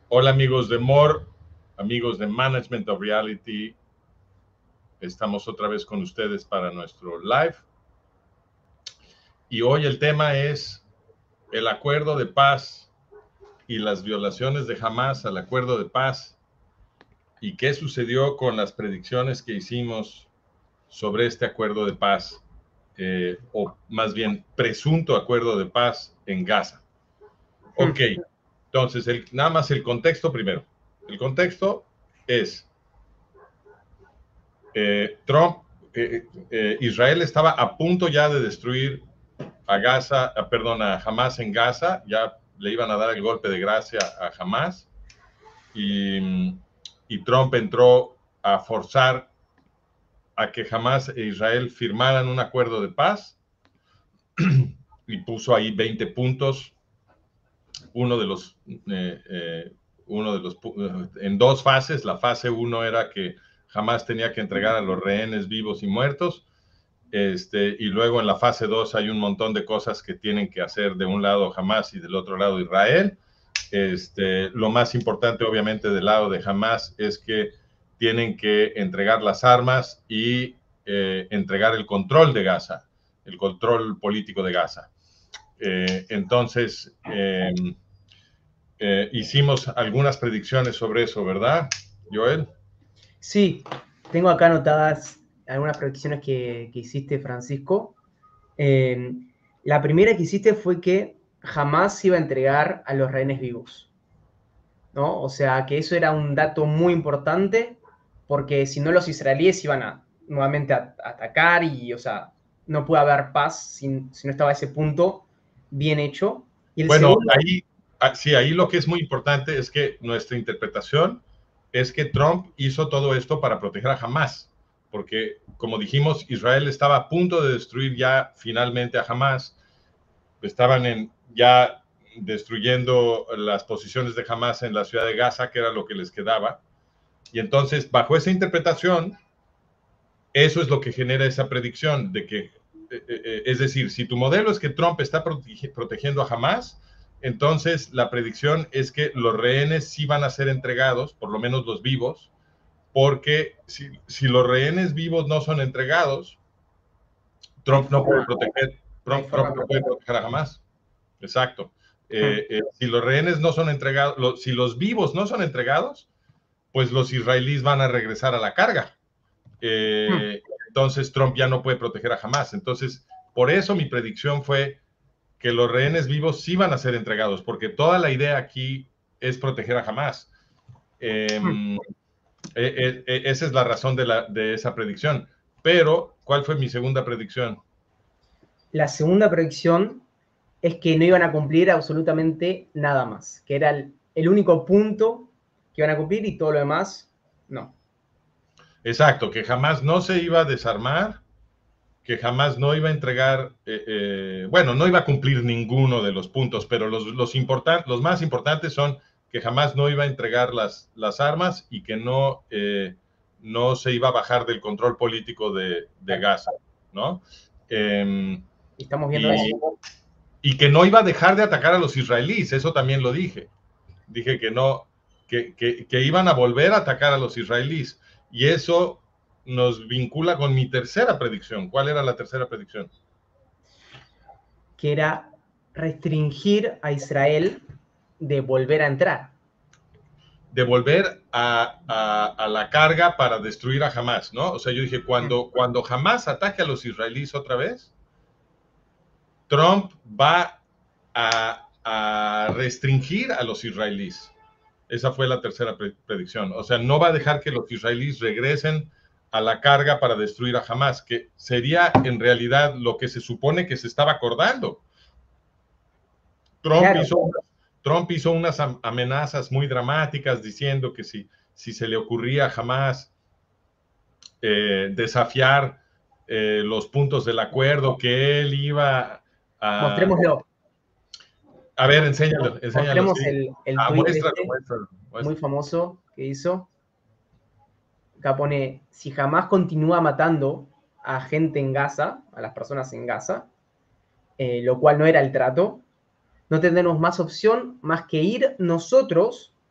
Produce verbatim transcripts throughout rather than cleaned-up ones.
Hola amigos de More, amigos de Management of Reality. Estamos otra vez con ustedes para nuestro live. Y hoy el tema es el acuerdo de paz y las violaciones de Hamás al acuerdo de paz y qué sucedió con las predicciones que hicimos sobre este acuerdo de paz, eh, o más bien presunto acuerdo de paz en Gaza. Ok, entonces el, nada más el contexto primero. El contexto es eh, Trump, eh, eh, Israel estaba a punto ya de destruir a Gaza, a, perdón, a Hamas en Gaza, ya le iban a dar el golpe de gracia a Hamas y, y Trump entró a forzar a que Hamas e Israel firmaran un acuerdo de paz y puso ahí veinte puntos, uno de los, eh, eh, uno de los, en dos fases. La fase uno era que Hamas tenía que entregar a los rehenes vivos y muertos. Este, y luego en la fase dos hay un montón de cosas que tienen que hacer de un lado Hamas y del otro lado Israel. Este, lo más importante, obviamente, del lado de Hamas es que tienen que entregar las armas y eh, entregar el control de Gaza, el control político de Gaza. Eh, entonces, eh, eh, hicimos algunas predicciones sobre eso, ¿verdad, Joel? Sí, tengo acá anotadas algunas predicciones que, que hiciste, Francisco. Eh, la primera que hiciste fue que jamás se iba a entregar a los rehenes vivos, ¿no? O sea, que eso era un dato muy importante, porque si no los israelíes iban a nuevamente a, a atacar y, o sea, no puede haber paz si, si no estaba ese punto bien hecho. Y el Bueno, segundo... ahí, sí, ahí lo que es muy importante es que nuestra interpretación es que Trump hizo todo esto para proteger a Hamas, porque como dijimos, Israel estaba a punto de destruir ya finalmente a Hamas, estaban en, ya destruyendo las posiciones de Hamas en la ciudad de Gaza, que era lo que les quedaba, y entonces bajo esa interpretación, eso es lo que genera esa predicción de que, eh, eh, es decir, si tu modelo es que Trump está protege, protegiendo a Hamas, entonces la predicción es que los rehenes sí van a ser entregados, por lo menos los vivos, porque si, si los rehenes vivos no son entregados, Trump no puede proteger, Trump, Trump no puede proteger a Hamas. Exacto. Eh, eh, si los rehenes no son entregados, lo, si los vivos no son entregados, pues los israelíes van a regresar a la carga. Eh, entonces Trump ya no puede proteger a Hamas. Entonces, por eso mi predicción fue que los rehenes vivos sí van a ser entregados, porque toda la idea aquí es proteger a Hamas. Eh, eh, eh, esa es la razón de, la, de esa predicción. Pero, ¿cuál fue mi segunda predicción? La segunda predicción es que no iban a cumplir absolutamente nada más, que era el, el único punto que iban a cumplir y todo lo demás, no. Exacto, que jamás no se iba a desarmar, que jamás no iba a entregar, eh, eh, bueno, no iba a cumplir ninguno de los puntos, pero los, los, importan, los más importantes son que jamás no iba a entregar las, las armas y que no, eh, no se iba a bajar del control político de, de Gaza, ¿no? Eh, Estamos viendo y, eso. y que no iba a dejar de atacar a los israelíes, eso también lo dije. Dije que no, que, que, que iban a volver a atacar a los israelíes. Y eso nos vincula con mi tercera predicción. ¿Cuál era la tercera predicción? Que era restringir a Israel de volver a entrar. De volver a, a, a, la carga para destruir a Hamas, ¿no? O sea, yo dije, cuando, cuando Hamas ataque a los israelíes otra vez, Trump va a, a restringir a los israelíes. Esa fue la tercera pre predicción. O sea, no va a dejar que los israelíes regresen a la carga para destruir a Hamas, que sería en realidad lo que se supone que se estaba acordando. Trump, claro. hizo, Trump hizo unas amenazas muy dramáticas diciendo que si, si se le ocurría a Hamas eh, desafiar eh, los puntos del acuerdo, que él iba a... Mostrémoslo. A ver, enséñalo, enséñalo. Mostremos Sí. el, el ah, tweet muéstralo, este, muéstralo, muéstralo. muy famoso que hizo. Acá pone, si jamás continúa matando a gente en Gaza, a las personas en Gaza, eh, lo cual no era el trato, no tendremos más opción más que ir nosotros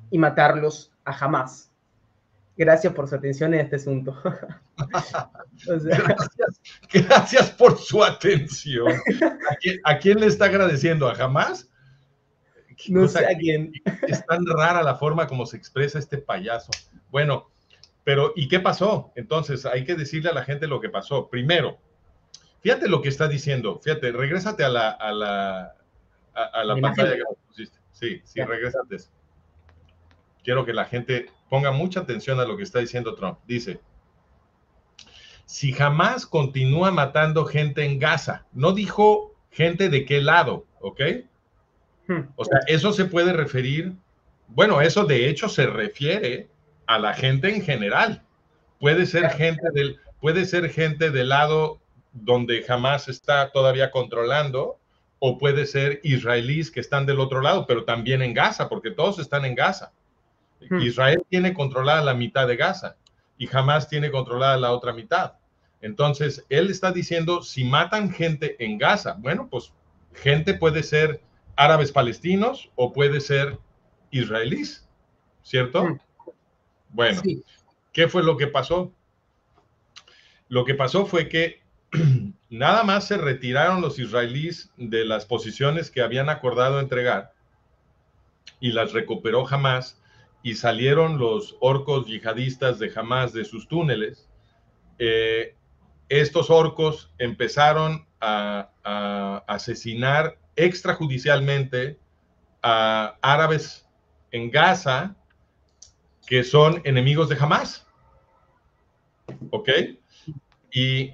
y matarlos a Hamás. Gracias por su atención en este asunto. O sea, gracias, gracias por su atención. ¿A quién, ¿A quién le está agradeciendo? ¿A Hamás? No sé a quién. Es tan rara la forma como se expresa este payaso. Bueno, pero ¿y qué pasó? Entonces, hay que decirle a la gente lo que pasó. Primero, fíjate lo que está diciendo. Fíjate, regrésate a la, a la, a, a la pantalla que nos pusiste. Sí, sí, regrésate. Quiero que la gente ponga mucha atención a lo que está diciendo Trump. Dice, si Hamás continúa matando gente en Gaza, no dijo gente de qué lado, ¿ok? O sea, eso se puede referir, bueno, eso de hecho se refiere a la gente en general. Puede ser gente del, puede ser gente del lado donde Hamás está todavía controlando, o puede ser israelíes que están del otro lado, pero también en Gaza, porque todos están en Gaza. Israel tiene controlada la mitad de Gaza y Hamás tiene controlada la otra mitad. Entonces, él está diciendo, si matan gente en Gaza, bueno, pues gente puede ser árabes palestinos o puede ser israelíes, ¿cierto? Mm. Bueno, sí. ¿Qué fue lo que pasó? Lo que pasó fue que nada más se retiraron los israelíes de las posiciones que habían acordado entregar y las recuperó Hamás, y salieron los orcos yihadistas de Hamás de sus túneles. Eh, estos orcos empezaron a, a asesinar extrajudicialmente a árabes en Gaza que son enemigos de Hamás. ¿Ok? Y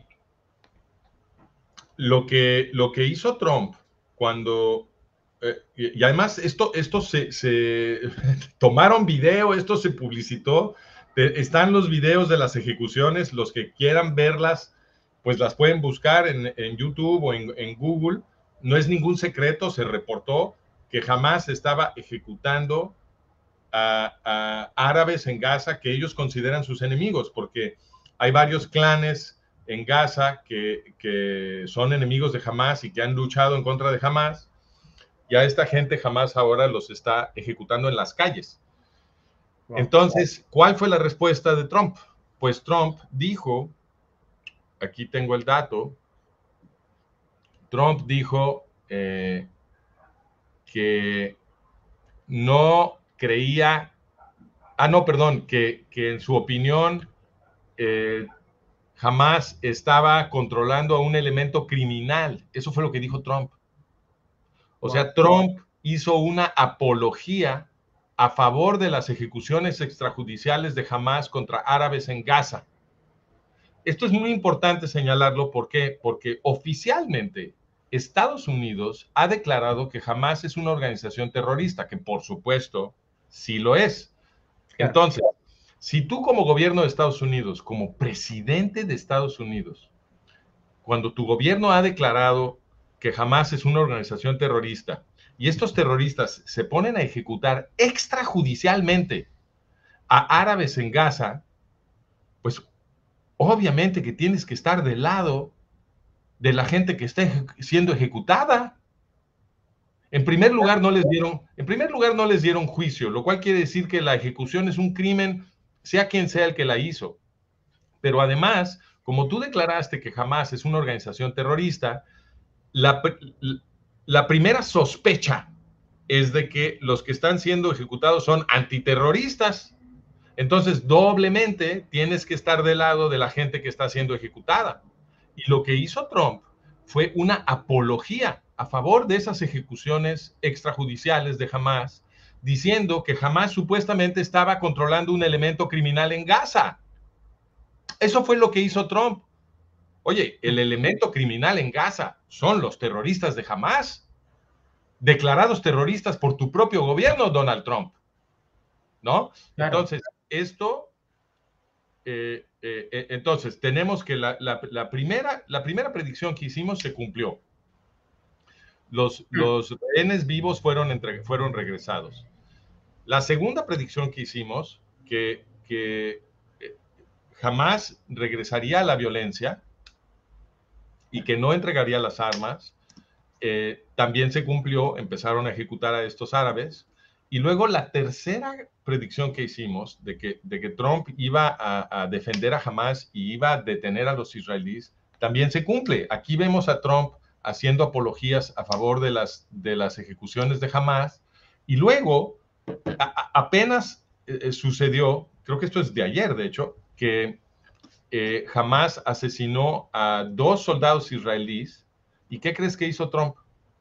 lo que, lo que hizo Trump cuando... Eh, y, y además esto, esto se, se tomaron video, esto se publicitó, eh, están los videos de las ejecuciones, los que quieran verlas, pues las pueden buscar en, en YouTube o en, en Google. No es ningún secreto, se reportó que Hamás estaba ejecutando a, a árabes en Gaza que ellos consideran sus enemigos, porque hay varios clanes en Gaza que, que son enemigos de Hamás y que han luchado en contra de Hamás. Y a esta gente Hamás ahora los está ejecutando en las calles. Wow. Entonces, ¿cuál fue la respuesta de Trump? Pues Trump dijo, aquí tengo el dato, Trump dijo eh, que no creía, ah, no, perdón, que, que en su opinión eh, Hamás estaba controlando a un elemento criminal. Eso fue lo que dijo Trump. O sea, Trump hizo una apología a favor de las ejecuciones extrajudiciales de Hamás contra árabes en Gaza. Esto es muy importante señalarlo, ¿por qué? Porque oficialmente Estados Unidos ha declarado que Hamás es una organización terrorista, que por supuesto sí lo es. Entonces, si tú como gobierno de Estados Unidos, como presidente de Estados Unidos, cuando tu gobierno ha declarado que Hamás es una organización terrorista y estos terroristas se ponen a ejecutar extrajudicialmente a árabes en Gaza, pues obviamente que tienes que estar del lado de la gente que está siendo ejecutada. En primer lugar, no les dieron, en primer lugar, no les dieron juicio, lo cual quiere decir que la ejecución es un crimen, sea quien sea el que la hizo. Pero además, como tú declaraste que Hamás es una organización terrorista, la, la primera sospecha es de que los que están siendo ejecutados son antiterroristas. Entonces, doblemente tienes que estar del lado de la gente que está siendo ejecutada. Y lo que hizo Trump fue una apología a favor de esas ejecuciones extrajudiciales de Hamás, diciendo que Hamás supuestamente estaba controlando un elemento criminal en Gaza. Eso fue lo que hizo Trump. Oye, el elemento criminal en Gaza son los terroristas de Hamás, declarados terroristas por tu propio gobierno, Donald Trump, ¿no? Claro. Entonces, esto, eh, eh, eh, entonces, tenemos que la, la, la, primera, la primera predicción que hicimos se cumplió. Los, los rehenes vivos fueron, entre, fueron regresados. La segunda predicción que hicimos, que, que eh, Hamás regresaría a la violencia y que no entregaría las armas, eh, también se cumplió, empezaron a ejecutar a estos árabes, Y luego la tercera predicción que hicimos de que, de que Trump iba a, a defender a Hamas y iba a detener a los israelíes, también se cumple. Aquí vemos a Trump haciendo apologías a favor de las, de las ejecuciones de Hamas. Y luego, a, a, apenas eh, sucedió, creo que esto es de ayer, de hecho, que eh, Hamas asesinó a dos soldados israelíes. ¿Y qué crees que hizo Trump?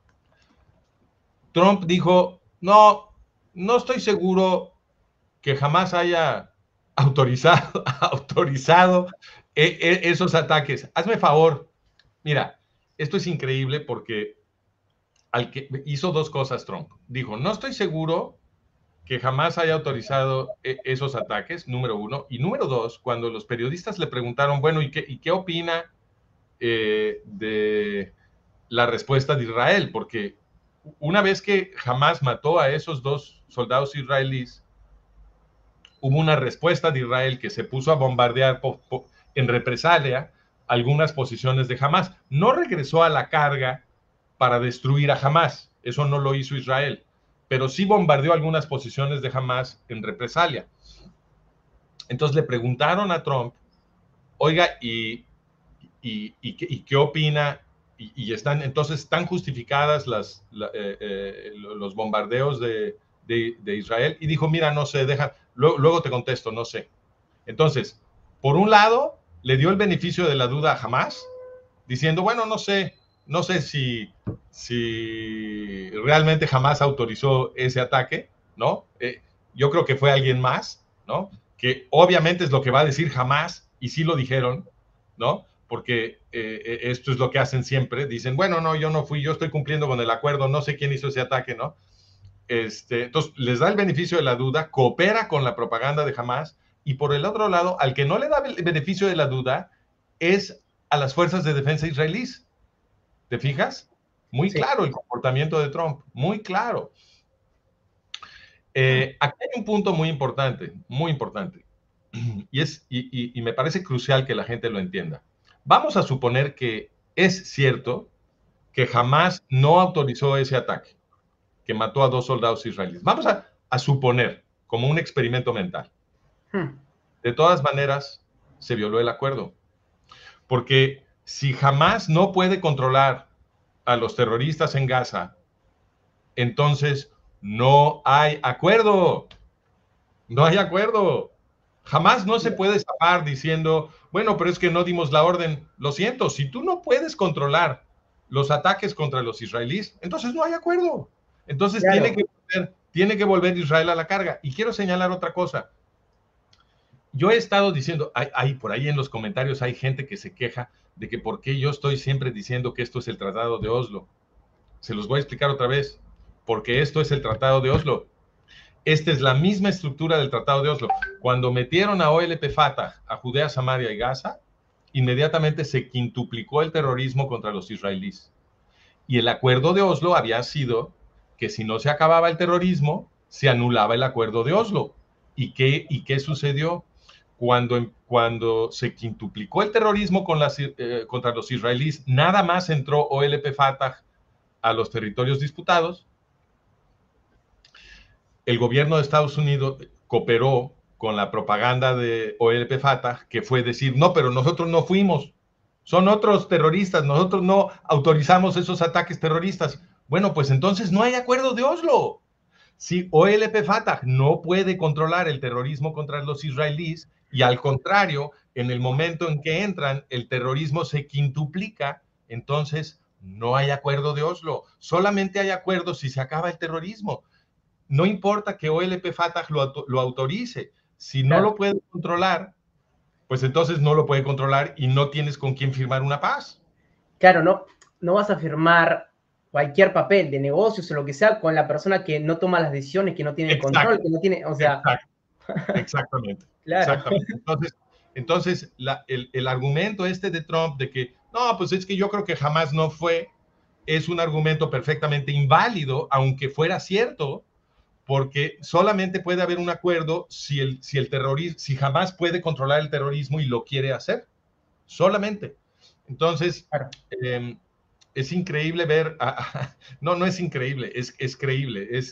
Trump dijo, no, no estoy seguro que jamás haya autorizado, autorizado e, e, esos ataques. Hazme favor. Mira, esto es increíble porque al que hizo dos cosas Trump. Dijo, no estoy seguro que jamás haya autorizado e, esos ataques, número uno. Y número dos, cuando los periodistas le preguntaron, bueno, ¿y qué, y qué opina eh, de la respuesta de Israel? Porque una vez que Hamas mató a esos dos soldados israelíes, hubo una respuesta de Israel que se puso a bombardear po, po, en represalia algunas posiciones de Hamas. No regresó a la carga para destruir a Hamas, eso no lo hizo Israel, pero sí bombardeó algunas posiciones de Hamas en represalia. Entonces le preguntaron a Trump, oiga, ¿y, y, y, y qué opina? Y, y están, entonces, ¿están justificadas las, la, eh, eh, los bombardeos de, de, de Israel? Y dijo, mira, no sé, deja, luego, luego te contesto, no sé. Entonces, por un lado, le dio el beneficio de la duda a Hamas, diciendo, bueno, no sé, no sé si, si realmente Hamas autorizó ese ataque, ¿no? Eh, yo creo que fue alguien más, ¿no? Que obviamente es lo que va a decir Hamas, y sí lo dijeron, ¿no? Porque eh, esto es lo que hacen siempre, dicen, bueno, no, yo no fui, yo estoy cumpliendo con el acuerdo, no sé quién hizo ese ataque, ¿no? Este, entonces, les da el beneficio de la duda, coopera con la propaganda de Hamas, y por el otro lado, al que no le da el beneficio de la duda es a las fuerzas de defensa israelíes. ¿Te fijas? Muy sí. Claro el comportamiento de Trump, muy claro. Eh, aquí hay un punto muy importante, muy importante, y, es, y, y, y me parece crucial que la gente lo entienda. Vamos a suponer que es cierto que Hamas no autorizó ese ataque, que mató a dos soldados israelíes. Vamos a, a suponer, como un experimento mental. Hmm. De todas maneras, se violó el acuerdo. Porque si Hamas no puede controlar a los terroristas en Gaza, entonces no hay acuerdo. No hay acuerdo. Jamás no se puede escapar diciendo, bueno, pero es que no dimos la orden. Lo siento, si tú no puedes controlar los ataques contra los israelíes, entonces no hay acuerdo. Entonces claro. tiene, que volver, tiene que volver Israel a la carga. Y quiero señalar otra cosa. Yo he estado diciendo, hay, hay, por ahí en los comentarios hay gente que se queja de que por qué yo estoy siempre diciendo que esto es el Tratado de Oslo. Se los voy a explicar otra vez. Porque esto es el Tratado de Oslo. Esta es la misma estructura del Tratado de Oslo. Cuando metieron a O L P Fatah a Judea, Samaria y Gaza, inmediatamente se quintuplicó el terrorismo contra los israelíes. Y el acuerdo de Oslo había sido que si no se acababa el terrorismo, se anulaba el acuerdo de Oslo. ¿Y qué, y qué sucedió? Cuando, cuando se quintuplicó el terrorismo con las, eh, contra los israelíes, nada más entró O L P Fatah a los territorios disputados. El gobierno de Estados Unidos cooperó con la propaganda de O L P Fatah, que fue decir, no, pero nosotros no fuimos, son otros terroristas, nosotros no autorizamos esos ataques terroristas. Bueno, pues entonces no hay acuerdo de Oslo. Si O L P Fatah no puede controlar el terrorismo contra los israelíes, y al contrario, en el momento en que entran, el terrorismo se quintuplica, entonces no hay acuerdo de Oslo. Solamente hay acuerdo si se acaba el terrorismo. No importa que O L P Fatah lo, lo autorice. Si no claro. lo puede controlar, pues entonces no lo puede controlar y no tienes con quién firmar una paz. Claro, no, no vas a firmar cualquier papel de negocios o lo que sea con la persona que no toma las decisiones, que no tiene Exacto. control, que no tiene, o sea... Exacto. Exactamente. claro. Exactamente. Entonces, entonces la, el, el argumento este de Trump de que, no, pues es que yo creo que jamás no fue, es un argumento perfectamente inválido, aunque fuera cierto, porque solamente puede haber un acuerdo si el, si el terrorismo, si jamás puede controlar el terrorismo y lo quiere hacer, solamente. Entonces, claro. eh, es increíble ver, a, a, no, no es increíble, es, es creíble, es,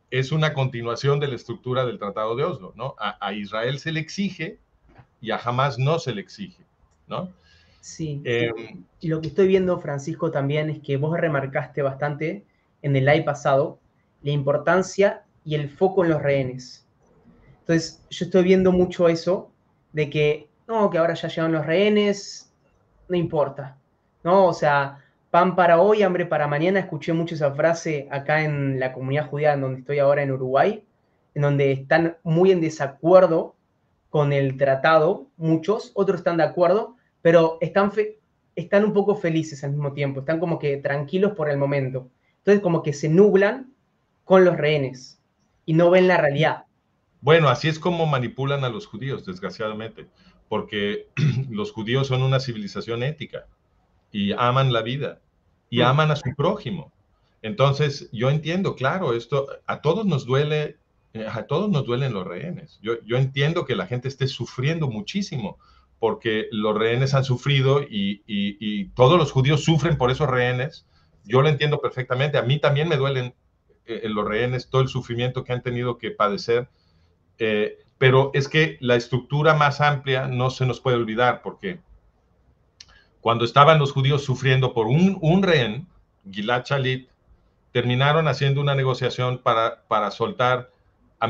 es una continuación de la estructura del Tratado de Oslo, ¿no? A, a Israel se le exige y a Hamas no se le exige, ¿no? Sí. Eh, y lo que estoy viendo, Francisco, también es que vos remarcaste bastante en el live pasado la importancia y el foco en los rehenes. Entonces, yo estoy viendo mucho eso de que, no, que ahora ya llegan los rehenes, no importa, ¿no? O sea, pan para hoy, hambre para mañana. Escuché mucho esa frase acá en la comunidad judía en donde estoy ahora en Uruguay, en donde están muy en desacuerdo con el tratado, muchos, otros están de acuerdo, pero están, fe están un poco felices al mismo tiempo, están como que tranquilos por el momento. Entonces como que se nublan con los rehenes y no ven la realidad. Bueno, así es como manipulan a los judíos, desgraciadamente, porque los judíos son una civilización ética y aman la vida y Mm. aman a su prójimo. Entonces, yo entiendo, claro, esto a todos nos duele, a todos nos duelen los rehenes. Yo, yo entiendo que la gente esté sufriendo muchísimo porque los rehenes han sufrido y, y, y todos los judíos sufren por esos rehenes. Yo lo entiendo perfectamente. A mí también me duelen eh, los rehenes, todo el sufrimiento que han tenido que padecer. Eh, pero es que la estructura más amplia no se nos puede olvidar porque cuando estaban los judíos sufriendo por un, un rehén, Gilad Shalit, terminaron haciendo una negociación para, para soltar a...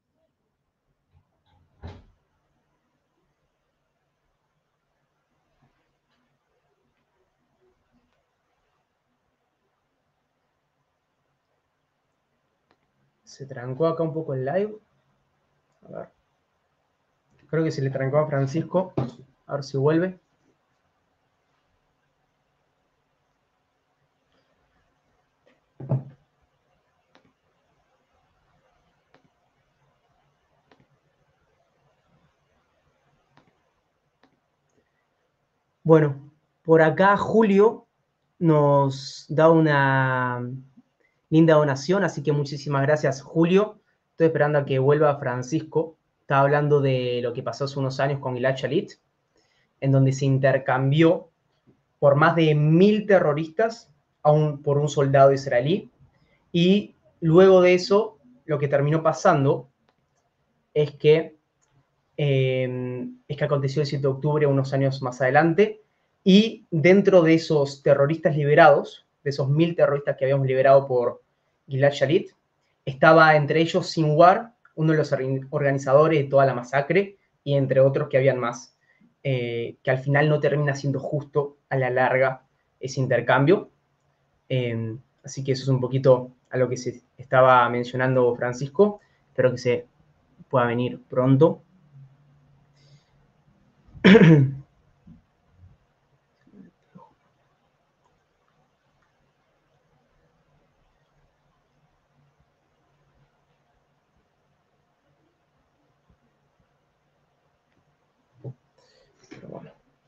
Se trancó acá un poco el live. A ver. Creo que se le trancó a Francisco. A ver si vuelve. Bueno, por acá Julio nos da una linda donación, así que muchísimas gracias, Julio. Estoy esperando a que vuelva Francisco. Estaba hablando de lo que pasó hace unos años con Gilad Shalit, en donde se intercambió por más de mil terroristas a un, por un soldado israelí. Y luego de eso, lo que terminó pasando es que, eh, es que aconteció el siete de octubre, unos años más adelante, y dentro de esos terroristas liberados, de esos mil terroristas que habíamos liberado por Gilad Shalit, estaba entre ellos Sinwar, uno de los organizadores de toda la masacre, y entre otros que habían más, eh, que al final no termina siendo justo a la larga ese intercambio. Eh, así que eso es un poquito a lo que se estaba mencionando Francisco. Espero que se pueda venir pronto. Pero bueno.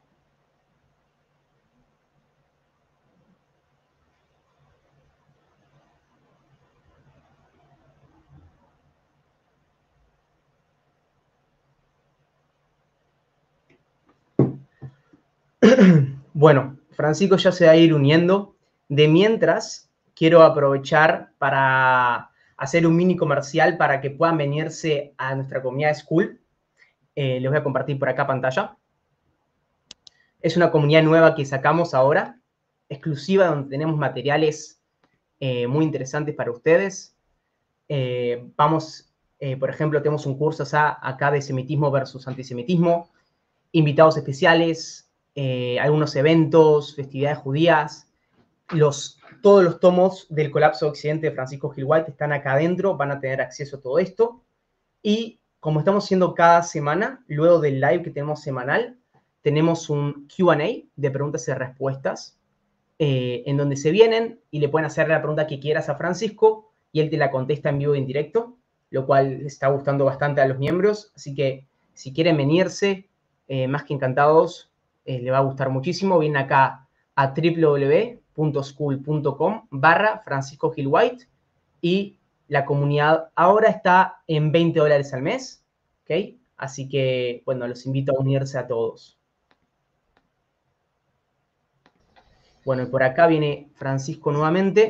Bueno, Francisco ya se va a ir uniendo. De mientras, quiero aprovechar para hacer un mini comercial para que puedan venirse a nuestra comunidad School. Eh, les voy a compartir por acá pantalla. Es una comunidad nueva que sacamos ahora, exclusiva, donde tenemos materiales eh, muy interesantes para ustedes. Eh, vamos, eh, por ejemplo, tenemos un curso acá de semitismo versus antisemitismo, invitados especiales, eh, algunos eventos, festividades judías. Los, todos los tomos del colapso de Occidente de Francisco Gil White están acá adentro, van a tener acceso a todo esto. Y como estamos haciendo cada semana, luego del live que tenemos semanal, tenemos un Q and A de preguntas y respuestas, eh, en donde se vienen y le pueden hacer la pregunta que quieras a Francisco y él te la contesta en vivo y en directo, lo cual está gustando bastante a los miembros. Así que si quieren venirse, eh, más que encantados, eh, le va a gustar muchísimo. Vienen acá a w w w punto school punto com barra Francisco Gil White y la comunidad ahora está en veinte dólares al mes, ¿ok? Así que, bueno, los invito a unirse a todos. Bueno, y por acá viene Francisco nuevamente.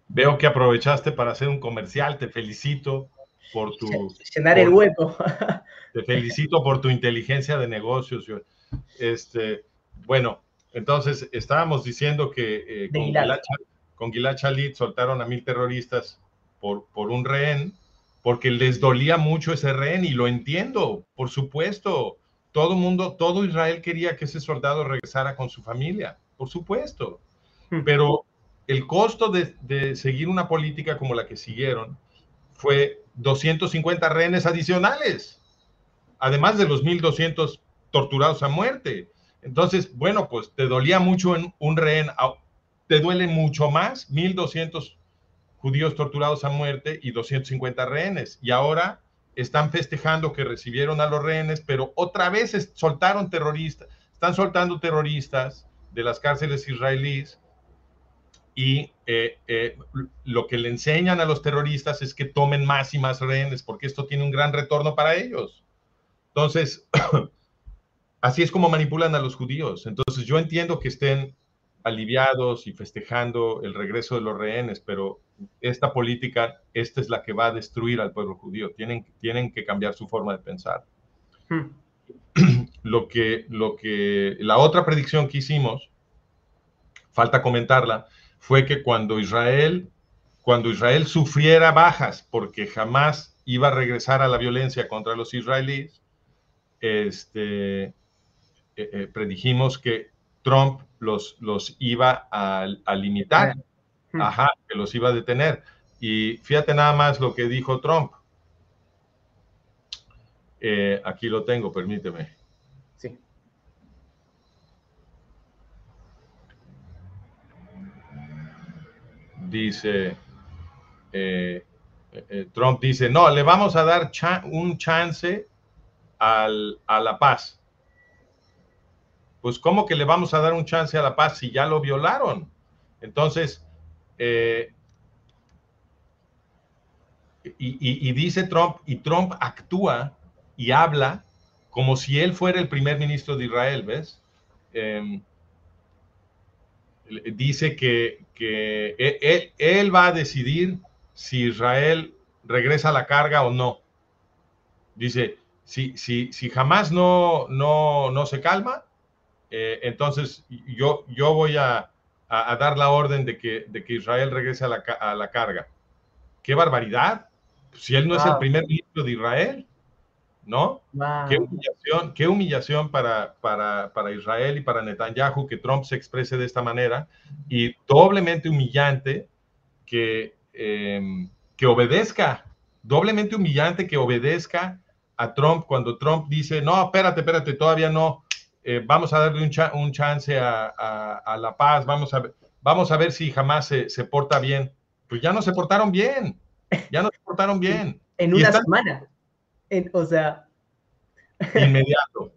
Veo que aprovechaste para hacer un comercial, te felicito por tu... Llenar el Por, hueco. te felicito por tu inteligencia de negocios. Este, bueno, entonces estábamos diciendo que eh, De con, Gilad. Gilad, con Gilad Shalit soltaron a mil terroristas por, por un rehén, porque les dolía mucho ese rehén, y lo entiendo, por supuesto. Todo mundo, todo Israel quería que ese soldado regresara con su familia, por supuesto. Hmm. Pero el costo de, de seguir una política como la que siguieron fue doscientos cincuenta rehenes adicionales, además de los mil doscientos torturados a muerte. Entonces, bueno, pues te dolía mucho en un rehén, te duele mucho más mil doscientos judíos torturados a muerte y doscientos cincuenta rehenes. Y ahora están festejando que recibieron a los rehenes, pero otra vez soltaron terroristas, están soltando terroristas de las cárceles israelíes, y eh, eh, lo que le enseñan a los terroristas es que tomen más y más rehenes, porque esto tiene un gran retorno para ellos. Entonces, así es como manipulan a los judíos. Entonces, yo entiendo que estén aliviados y festejando el regreso de los rehenes, pero esta política, esta es la que va a destruir al pueblo judío. Tienen, tienen que cambiar su forma de pensar. Hmm. Lo que, lo que, la otra predicción que hicimos, falta comentarla, fue que cuando Israel, cuando Israel sufriera bajas porque jamás iba a regresar a la violencia contra los israelíes, este, eh, eh, predijimos que Trump los, los iba a, a limitar, ajá, que los iba a detener. Y fíjate nada más lo que dijo Trump. Eh, aquí lo tengo, permíteme. Sí. Dice, eh, eh, Trump dice, no, le vamos a dar cha un chance al, a la paz. Pues, ¿cómo que le vamos a dar un chance a la paz si ya lo violaron? Entonces, eh, y, y, y dice Trump, y Trump actúa y habla como si él fuera el primer ministro de Israel, ¿ves? Eh, dice que, que él, él va a decidir si Israel regresa a la carga o no. Dice, si, si, si jamás no, no, no se calma, eh, entonces yo, yo voy a, a, a, dar la orden de que, de que Israel regrese a la, a la carga. ¡Qué barbaridad! Si él no wow. es el primer ministro de Israel, ¿no? Wow. Qué humillación, qué humillación para, para, para Israel y para Netanyahu que Trump se exprese de esta manera, y doblemente humillante que, eh, que obedezca, doblemente humillante que obedezca a Trump cuando Trump dice, no, espérate, espérate, todavía no, eh, vamos a darle un, cha un chance a, a, a la paz, vamos a, vamos a ver si jamás se, se porta bien. Pues ya no se portaron bien, ya no se portaron bien. En una están... semana. En, o sea... Inmediato.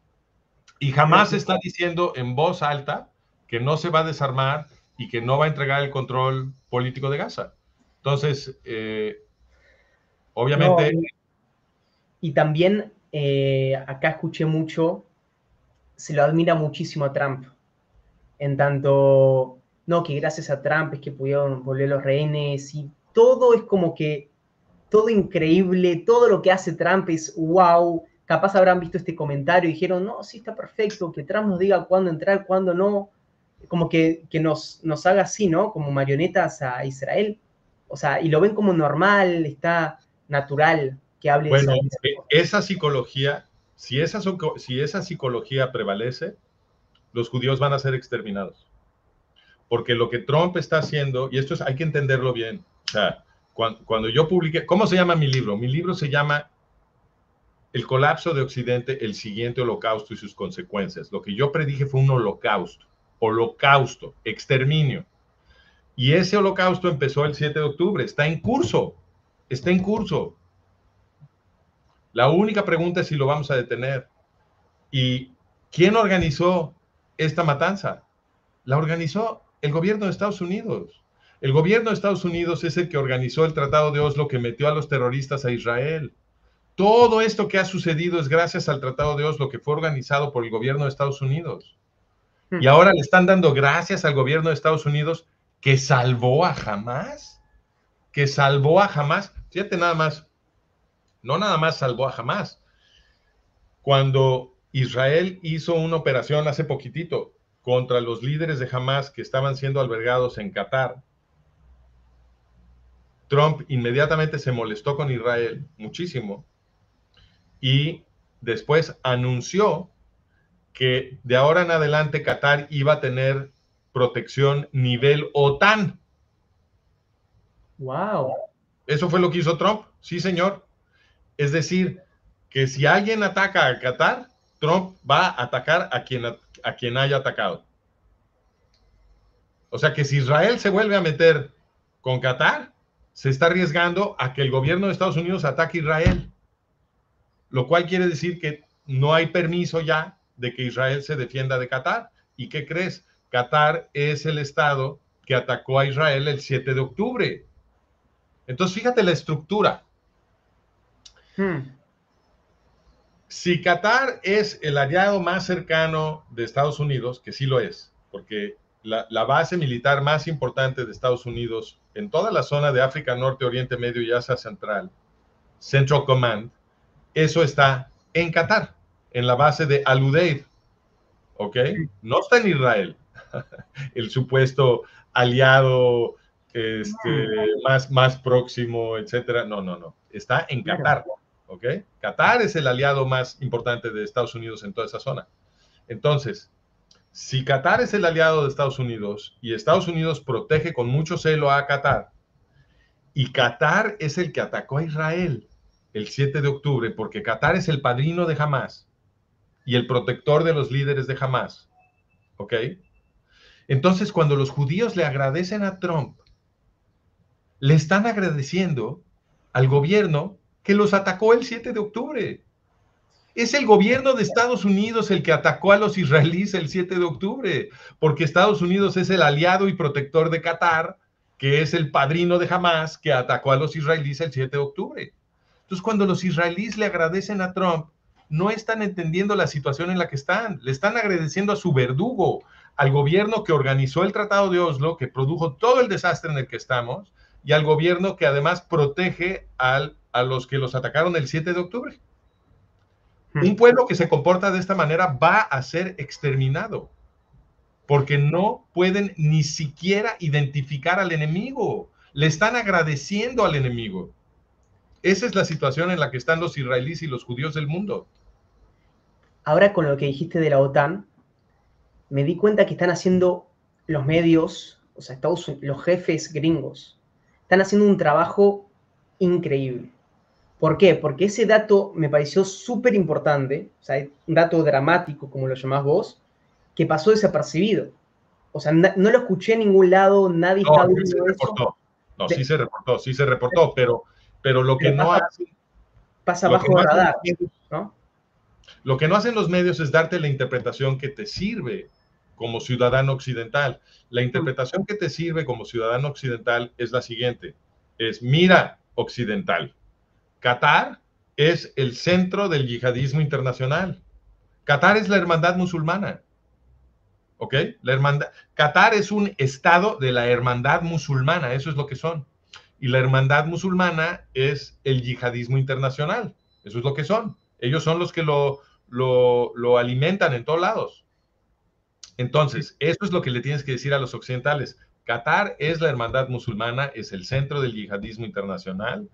Y jamás se está diciendo en voz alta que no se va a desarmar y que no va a entregar el control político de Gaza. Entonces, eh, obviamente... No, y, y también eh, acá escuché mucho, se lo admira muchísimo a Trump, en tanto, no, que gracias a Trump es que pudieron volver los rehenes, y todo es como que, todo increíble, todo lo que hace Trump es wow. Capaz habrán visto este comentario y dijeron, no, sí, está perfecto, que Trump nos diga cuándo entrar, cuándo no, como que, que nos, nos haga así, ¿no? Como marionetas a Israel. O sea, y lo ven como normal, está natural que hable bueno, de esa, esa psicología, si esa, si esa psicología prevalece, los judíos van a ser exterminados. Porque lo que Trump está haciendo, y esto es, hay que entenderlo bien, o sea, cuando, cuando yo publiqué, ¿cómo se llama mi libro? Mi libro se llama El colapso de Occidente, el siguiente holocausto y sus consecuencias. Lo que yo predije fue un holocausto, holocausto, exterminio. Y ese holocausto empezó el siete de octubre, está en curso, está en curso. La única pregunta es si lo vamos a detener. ¿Y quién organizó esta matanza? La organizó el gobierno de Estados Unidos. El gobierno de Estados Unidos es el que organizó el Tratado de Oslo que metió a los terroristas a Israel. Todo esto que ha sucedido es gracias al Tratado de Oslo que fue organizado por el gobierno de Estados Unidos. Y ahora le están dando gracias al gobierno de Estados Unidos que salvó a Hamás, que salvó a Hamás. Fíjate nada más, no nada más salvó a Hamás. Cuando Israel hizo una operación hace poquitito contra los líderes de Hamás que estaban siendo albergados en Qatar, Trump inmediatamente se molestó con Israel muchísimo y después anunció que de ahora en adelante Qatar iba a tener protección nivel OTAN. Wow. Eso fue lo que hizo Trump, sí señor. Es decir, que si alguien ataca a Qatar, Trump va a atacar a quien, a, a quien haya atacado. O sea que si Israel se vuelve a meter con Qatar, se está arriesgando a que el gobierno de Estados Unidos ataque a Israel. Lo cual quiere decir que no hay permiso ya de que Israel se defienda de Qatar. ¿Y qué crees? Qatar es el estado que atacó a Israel el siete de octubre. Entonces, fíjate la estructura. Hmm. Si Qatar es el aliado más cercano de Estados Unidos, que sí lo es, porque la, la base militar más importante de Estados Unidos en toda la zona de África Norte, Oriente Medio y Asia Central, Central Command, eso está en Qatar, en la base de Al Udeid, ¿ok? No está en Israel, el supuesto aliado este, más, más próximo, etcétera. No, no, no, está en Qatar, ¿ok? Qatar es el aliado más importante de Estados Unidos en toda esa zona. Entonces, si Qatar es el aliado de Estados Unidos y Estados Unidos protege con mucho celo a Qatar, y Qatar es el que atacó a Israel el siete de octubre, porque Qatar es el padrino de Hamás y el protector de los líderes de Hamás, ¿ok? Entonces, cuando los judíos le agradecen a Trump, le están agradeciendo al gobierno que los atacó el siete de octubre. Es el gobierno de Estados Unidos el que atacó a los israelíes el siete de octubre, porque Estados Unidos es el aliado y protector de Qatar, que es el padrino de Hamás, que atacó a los israelíes el siete de octubre. Entonces, cuando los israelíes le agradecen a Trump, no están entendiendo la situación en la que están. Le están agradeciendo a su verdugo, al gobierno que organizó el Tratado de Oslo, que produjo todo el desastre en el que estamos, y al gobierno que además protege al, a los que los atacaron el siete de octubre. Hmm. Un pueblo que se comporta de esta manera va a ser exterminado, porque no pueden ni siquiera identificar al enemigo. Le están agradeciendo al enemigo. Esa es la situación en la que están los israelíes y los judíos del mundo. Ahora, con lo que dijiste de la OTAN, me di cuenta que están haciendo los medios, o sea, Estados Unidos, los jefes gringos, están haciendo un trabajo increíble. ¿Por qué? Porque ese dato me pareció súper importante, o sea, un dato dramático, como lo llamás vos, que pasó desapercibido. O sea, no lo escuché en ningún lado, nadie no, está viendo sí se reportó. Eso. No, de... sí se reportó, sí se reportó, pero, pero lo que pero pasa, no hace... Pasa bajo el radar, medios, ¿no? Lo que no hacen los medios es darte la interpretación que te sirve como ciudadano occidental. La interpretación que te sirve como ciudadano occidental es la siguiente. Es, mira, occidental, Qatar es el centro del yihadismo internacional. Qatar es la hermandad musulmana. ¿Ok? La hermandad. Qatar es un estado de la hermandad musulmana, eso es lo que son. Y la hermandad musulmana es el yihadismo internacional, eso es lo que son. Ellos son los que lo, lo, lo alimentan en todos lados. Entonces, eso es lo que le tienes que decir a los occidentales. Qatar es la hermandad musulmana, es el centro del yihadismo internacional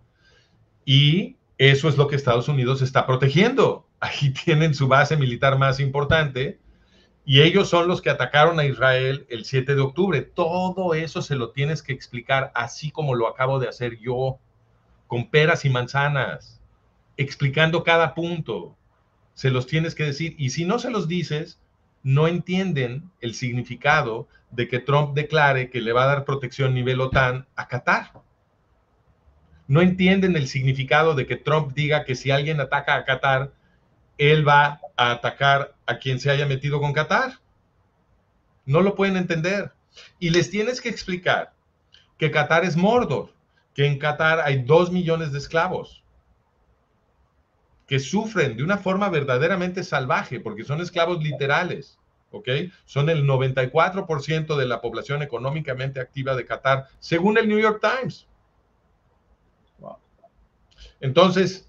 y eso es lo que Estados Unidos está protegiendo. Ahí tienen su base militar más importante y ellos son los que atacaron a Israel el siete de octubre. Todo eso se lo tienes que explicar así como lo acabo de hacer yo, con peras y manzanas, explicando cada punto. Se los tienes que decir y si no se los dices, no entienden el significado de que Trump declare que le va a dar protección nivel OTAN a Qatar. No entienden el significado de que Trump diga que si alguien ataca a Qatar, él va a atacar a quien se haya metido con Qatar. No lo pueden entender. Y les tienes que explicar que Qatar es Mordor, que en Qatar hay dos millones de esclavos que sufren de una forma verdaderamente salvaje, porque son esclavos literales. ¿ok? Son el noventa y cuatro por ciento de la población económicamente activa de Qatar, según el New York Times. Wow. Entonces,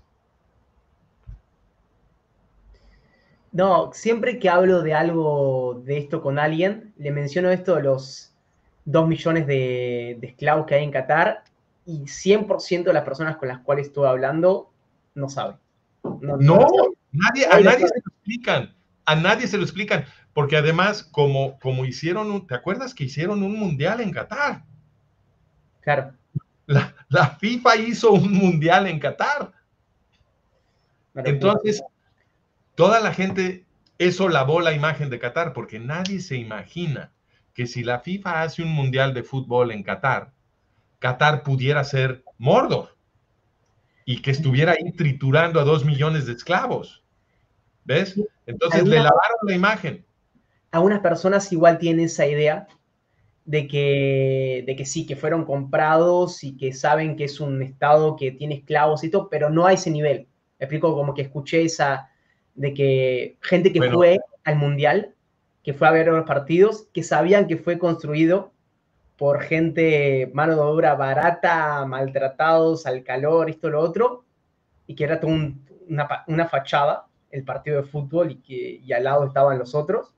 No, siempre que hablo de algo de esto con alguien, le menciono esto de los dos millones de, de esclavos que hay en Qatar y cien por ciento de las personas con las cuales estuve hablando no saben. No, no no, lo saben. nadie, a Nadie lo nadie sabe. se lo explican, a nadie se lo explican, porque además, como, como hicieron, un, ¿te acuerdas que hicieron un mundial en Qatar? Claro. La, la FIFA hizo un mundial en Qatar. Una locura. Entonces, toda la gente, eso lavó la imagen de Qatar, porque nadie se imagina que si la FIFA hace un mundial de fútbol en Qatar, Qatar pudiera ser Mordor y que estuviera ahí triturando a dos millones de esclavos. ¿Ves? Entonces le Algunas, lavaron la imagen. algunas personas igual tienen esa idea de que, de que sí, que fueron comprados y que saben que es un estado que tiene esclavos y todo, pero no a ese nivel. Me explico, como que escuché esa de que gente que Bueno, fue al mundial, que fue a ver los partidos, que sabían que fue construido por gente, mano de obra barata, maltratados al calor, esto, lo otro, y que era toda un, una, una fachada el partido de fútbol y que y al lado estaban los otros.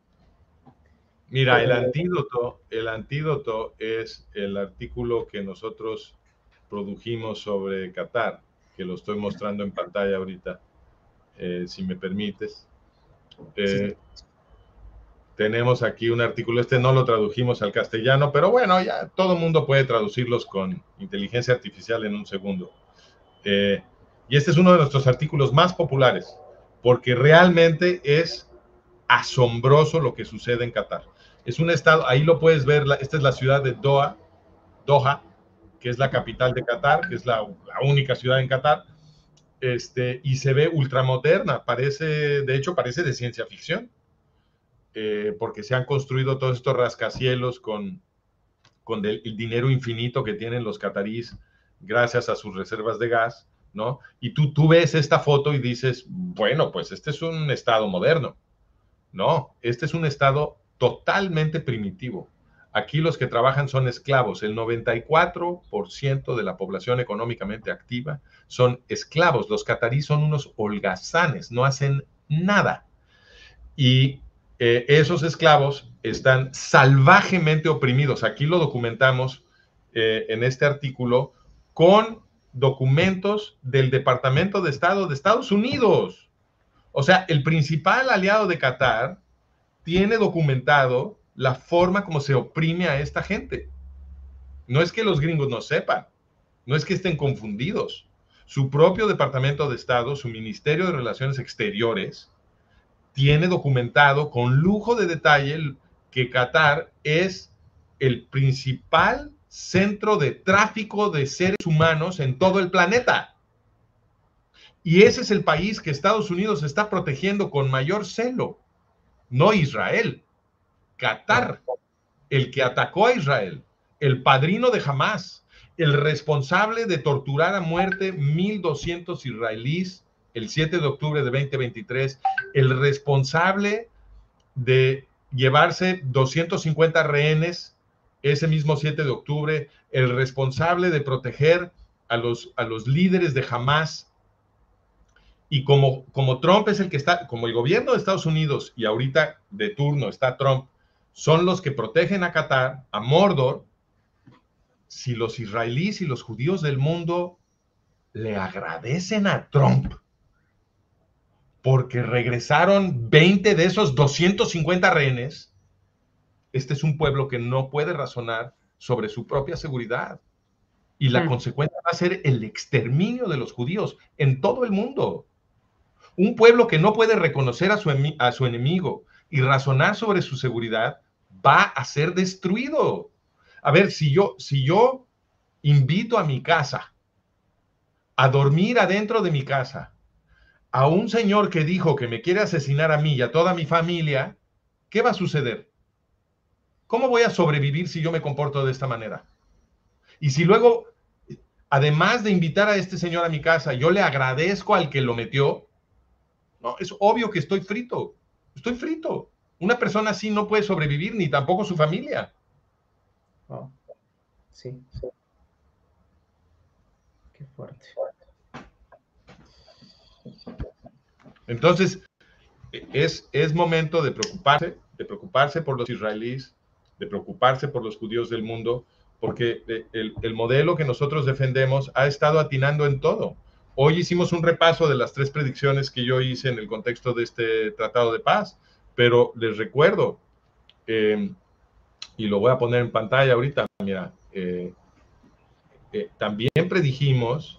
mira, el Eh, antídoto, el antídoto es el artículo que nosotros produjimos sobre Qatar, que lo estoy mostrando en pantalla ahorita, eh, si me permites. Eh, sí. Tenemos aquí un artículo, este no lo tradujimos al castellano, pero bueno, ya todo el mundo puede traducirlos con inteligencia artificial en un segundo. Eh, y este es uno de nuestros artículos más populares, porque realmente es asombroso lo que sucede en Qatar. Es un estado, ahí lo puedes ver, esta es la ciudad de Doha, Doha, que es la capital de Qatar, que es la, la única ciudad en Qatar, este, y se ve ultramoderna, parece, de hecho parece de ciencia ficción. Eh, porque se han construido todos estos rascacielos con, con el, el dinero infinito que tienen los cataríes gracias a sus reservas de gas, ¿no? Y tú, tú ves esta foto y dices, bueno, pues este es un estado moderno. No, este es un estado totalmente primitivo. Aquí los que trabajan son esclavos. El noventa y cuatro por ciento de la población económicamente activa son esclavos. Los cataríes son unos holgazanes, no hacen nada. Y eh, esos esclavos están salvajemente oprimidos. Aquí lo documentamos eh, en este artículo con documentos del Departamento de Estado de Estados Unidos. O sea, el principal aliado de Qatar tiene documentado la forma como se oprime a esta gente. No es que los gringos no sepan, no es que estén confundidos. Su propio Departamento de Estado, su Ministerio de Relaciones Exteriores, tiene documentado con lujo de detalle que Qatar es el principal centro de tráfico de seres humanos en todo el planeta. Y ese es el país que Estados Unidos está protegiendo con mayor celo, no Israel, Qatar, el que atacó a Israel, el padrino de Hamás, el responsable de torturar a muerte mil doscientos israelíes el siete de octubre de veinte veintitrés, el responsable de llevarse doscientos cincuenta rehenes ese mismo siete de octubre, el responsable de proteger a los, a los líderes de Hamás. Y como, como Trump es el que está, como el gobierno de Estados Unidos y ahorita de turno está Trump, son los que protegen a Qatar, a Mordor, si los israelíes y los judíos del mundo le agradecen a Trump porque regresaron veinte de esos doscientos cincuenta rehenes, este es un pueblo que no puede razonar sobre su propia seguridad. Y la Hmm. consecuencia va a ser el exterminio de los judíos en todo el mundo. Un pueblo que no puede reconocer a su, a su enemigo y razonar sobre su seguridad va a ser destruido. A ver, si yo, si yo invito a mi casa a dormir adentro de mi casa a un señor que dijo que me quiere asesinar a mí y a toda mi familia, ¿qué va a suceder? ¿Cómo voy a sobrevivir si yo me comporto de esta manera? Y si luego, además de invitar a este señor a mi casa, yo le agradezco al que lo metió, no, es obvio que estoy frito, estoy frito. Una persona así no puede sobrevivir, ni tampoco su familia. Oh, sí. Qué fuerte. Entonces, es, es momento de preocuparse, de preocuparse por los israelíes, de preocuparse por los judíos del mundo, porque el, el modelo que nosotros defendemos ha estado atinando en todo. Hoy hicimos un repaso de las tres predicciones que yo hice en el contexto de este tratado de paz, pero les recuerdo, eh, y lo voy a poner en pantalla ahorita, mira, eh, eh, también predijimos,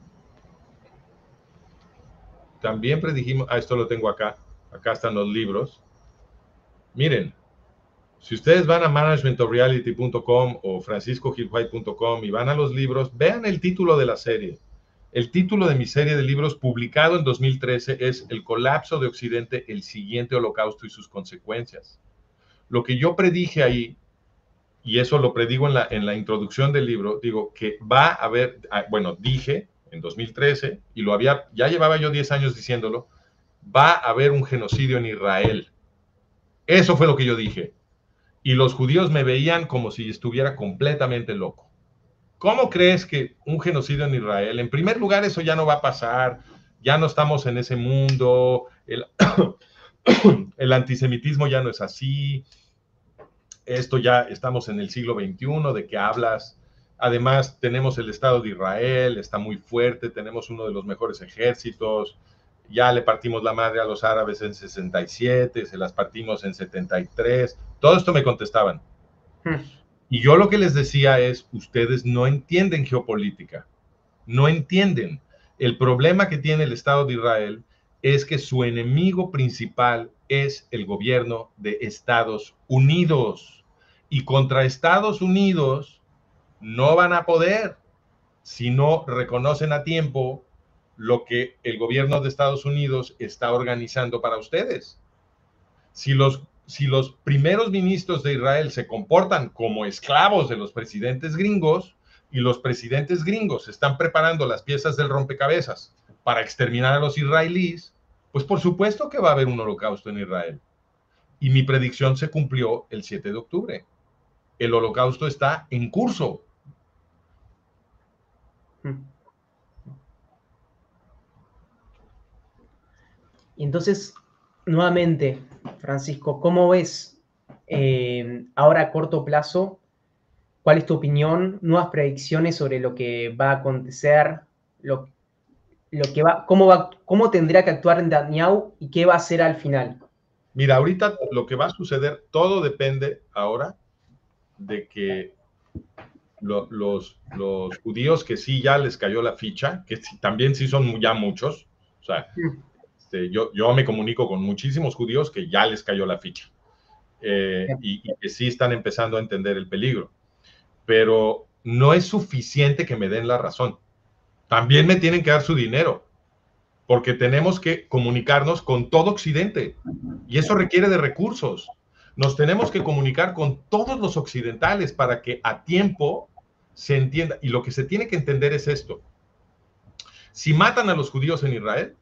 también predijimos, ah, esto lo tengo acá, acá están los libros. Miren, si ustedes van a management of reality punto com o francisco gil white punto com y van a los libros, vean el título de la serie. El título de mi serie de libros publicado en dos mil trece es El colapso de Occidente, el siguiente holocausto y sus consecuencias. Lo que yo predije ahí, y eso lo predigo en la, en la introducción del libro, digo que va a haber, bueno, dije en dos mil trece, y lo había, ya llevaba yo diez años diciéndolo, va a haber un genocidio en Israel. Eso fue lo que yo dije. Y los judíos me veían como si estuviera completamente loco. ¿Cómo crees que un genocidio en Israel? En primer lugar, eso ya no va a pasar, ya no estamos en ese mundo, el, el antisemitismo ya no es así, esto ya estamos en el siglo veintiuno, ¿de qué hablas? Además, tenemos el Estado de Israel, está muy fuerte, tenemos uno de los mejores ejércitos, ya le partimos la madre a los árabes en sesenta y siete, se las partimos en setenta y tres, todo esto me contestaban. Hmm. Y yo lo que les decía es, ustedes no entienden geopolítica, no entienden. El problema que tiene el Estado de Israel es que su enemigo principal es el gobierno de Estados Unidos. Y contra Estados Unidos no van a poder si no reconocen a tiempo lo que el gobierno de Estados Unidos está organizando para ustedes. Si los, si los primeros ministros de Israel se comportan como esclavos de los presidentes gringos y los presidentes gringos están preparando las piezas del rompecabezas para exterminar a los israelíes, pues por supuesto que va a haber un holocausto en Israel. Y mi predicción se cumplió el siete de octubre. El holocausto está en curso. Y entonces, nuevamente, Francisco, ¿cómo ves eh, ahora a corto plazo? ¿Cuál es tu opinión? Nuevas predicciones sobre lo que va a acontecer, lo, lo que va, cómo, va, cómo tendrá que actuar Netanyahu y qué va a hacer al final. Mira, ahorita lo que va a suceder, todo depende ahora de que lo, los, los judíos que sí ya les cayó la ficha, que sí, también sí son ya muchos, o sea, este, yo, yo me comunico con muchísimos judíos que ya les cayó la ficha eh, y, y que sí están empezando a entender el peligro, pero no es suficiente que me den la razón, también me tienen que dar su dinero, porque tenemos que comunicarnos con todo Occidente y eso requiere de recursos. Nos tenemos que comunicar con todos los occidentales para que a tiempo se entienda. Y lo que se tiene que entender es esto. Si matan a los judíos en Israel,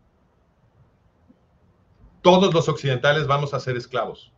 todos los occidentales vamos a ser esclavos.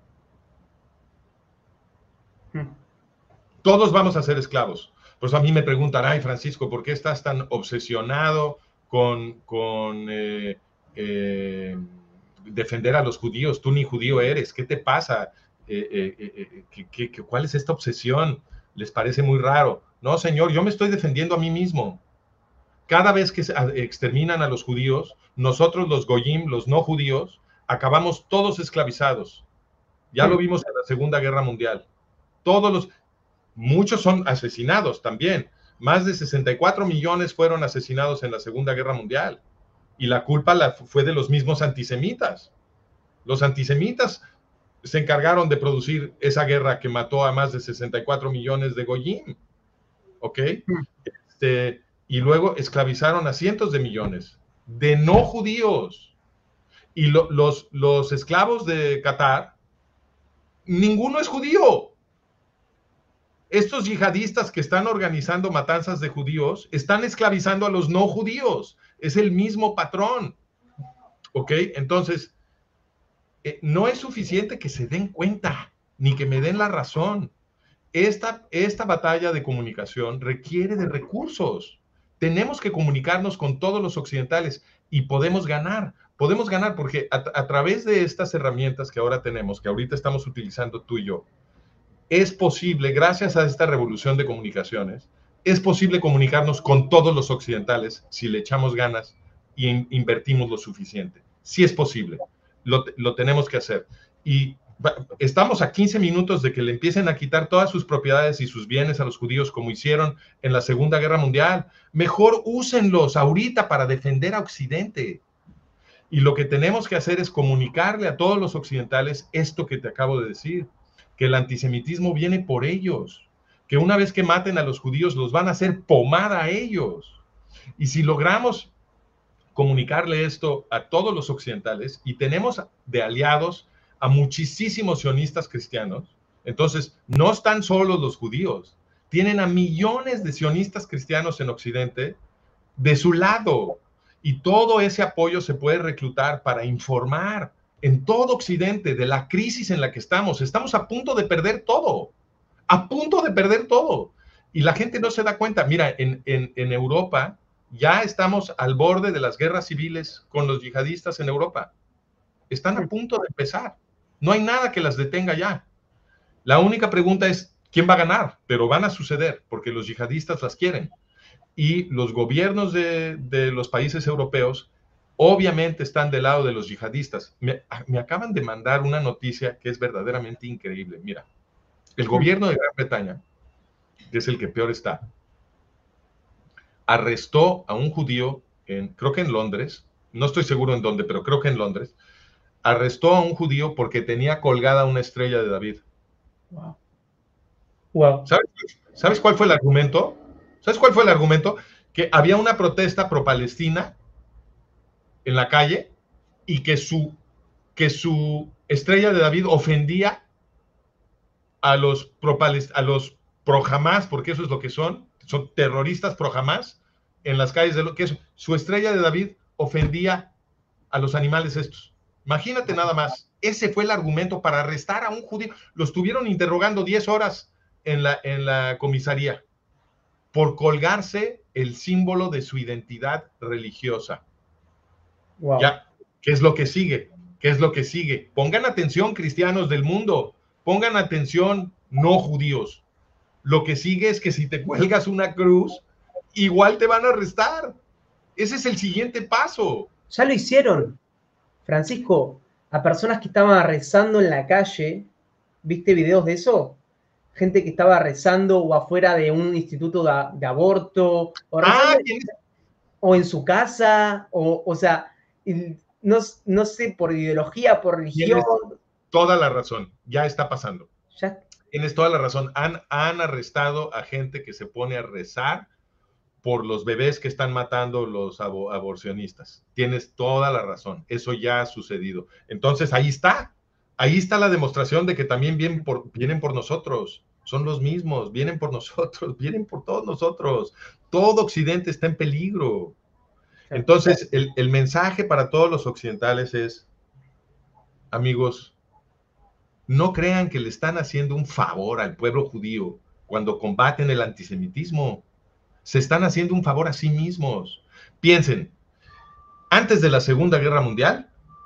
Todos vamos a ser esclavos. Por eso a mí me preguntan, ay, Francisco, ¿por qué estás tan obsesionado con, con eh, eh, defender a los judíos? Tú ni judío eres. ¿Qué te pasa? Eh, eh, eh, ¿qué, qué, qué, ¿Cuál es esta obsesión? ¿Les parece muy raro? No, señor, yo me estoy defendiendo a mí mismo. Cada vez que exterminan a los judíos, nosotros los goyim, los no judíos, acabamos todos esclavizados. Ya lo vimos en la Segunda Guerra Mundial. Todos los... Muchos son asesinados también. Más de sesenta y cuatro millones fueron asesinados en la Segunda Guerra Mundial. Y la culpa la, fue de los mismos antisemitas. Los antisemitas se encargaron de producir esa guerra que mató a más de sesenta y cuatro millones de goyim. ¿Ok? Este, y luego esclavizaron a cientos de millones de no judíos. Y lo, los, los esclavos de Qatar, ninguno es judío. Estos yihadistas que están organizando matanzas de judíos están esclavizando a los no judíos. Es el mismo patrón. ¿Ok? Entonces, eh, no es suficiente que se den cuenta, ni que me den la razón. Esta, esta batalla de comunicación requiere de recursos. Tenemos que comunicarnos con todos los occidentales y podemos ganar. Podemos ganar porque a, a través de estas herramientas que ahora tenemos, que ahorita estamos utilizando tú y yo, es posible, gracias a esta revolución de comunicaciones, es posible comunicarnos con todos los occidentales si le echamos ganas y in, invertimos lo suficiente. Sí es posible, lo, lo tenemos que hacer. Y estamos a quince minutos de que le empiecen a quitar todas sus propiedades y sus bienes a los judíos como hicieron en la Segunda Guerra Mundial. Mejor úsenlos ahorita para defender a Occidente. Y lo que tenemos que hacer es comunicarle a todos los occidentales esto que te acabo de decir, que el antisemitismo viene por ellos, que una vez que maten a los judíos los van a hacer pomada a ellos. Y si logramos comunicarle esto a todos los occidentales y tenemos de aliados a muchísimos sionistas cristianos, entonces no están solos los judíos, tienen a millones de sionistas cristianos en Occidente de su lado, y todo ese apoyo se puede reclutar para informar en todo Occidente de la crisis en la que estamos. Estamos a punto de perder todo, a punto de perder todo, y la gente no se da cuenta. Mira, en, en, en Europa ya estamos al borde de las guerras civiles con los yihadistas en Europa. Están a punto de empezar. No hay nada que las detenga ya. La única pregunta es, ¿quién va a ganar? Pero van a suceder, porque los yihadistas las quieren. Y los gobiernos de, de los países europeos obviamente están del lado de los yihadistas. Me, me acaban de mandar una noticia que es verdaderamente increíble. Mira, el gobierno de Gran Bretaña, que es el que peor está, arrestó a un judío, en, creo que en Londres, no estoy seguro en dónde, pero creo que en Londres, arrestó a un judío porque tenía colgada una estrella de David. Wow. Wow. ¿Sabes, ¿Sabes cuál fue el argumento? ¿Sabes cuál fue el argumento? Que había una protesta pro-palestina en la calle y que su, que su estrella de David ofendía a los pro-Hamas, a los pro-Hamas, porque eso es lo que son, son terroristas pro-Hamas en las calles de lo que es. Su estrella de David ofendía a los animales estos. Imagínate nada más. Ese fue el argumento para arrestar a un judío. Lo estuvieron interrogando diez horas en la, en la comisaría por colgarse el símbolo de su identidad religiosa. Wow. Ya, ¿qué es lo que sigue? ¿Qué es lo que sigue? Pongan atención, cristianos del mundo. Pongan atención, no judíos. Lo que sigue es que si te cuelgas una cruz, igual te van a arrestar. Ese es el siguiente paso. Ya lo hicieron, Francisco, a personas que estaban rezando en la calle. ¿Viste videos de eso? Gente que estaba rezando o afuera de un instituto de, de aborto, o, ah, o en su casa, o, o sea, no, no sé, por ideología, por religión. Tienes toda la razón, ya está pasando. Ya. Tienes toda la razón. Han, han arrestado a gente que se pone a rezar por los bebés que están matando los abo aborcionistas. Tienes toda la razón. Eso ya ha sucedido. Entonces, ahí está. Ahí está la demostración de que también vienen por, vienen por nosotros. Son los mismos. Vienen por nosotros. Vienen por todos nosotros. Todo Occidente está en peligro. Entonces, el, el mensaje para todos los occidentales es, amigos, no crean que le están haciendo un favor al pueblo judío cuando combaten el antisemitismo. Se están haciendo un favor a sí mismos. Piensen, antes de la Segunda Guerra Mundial,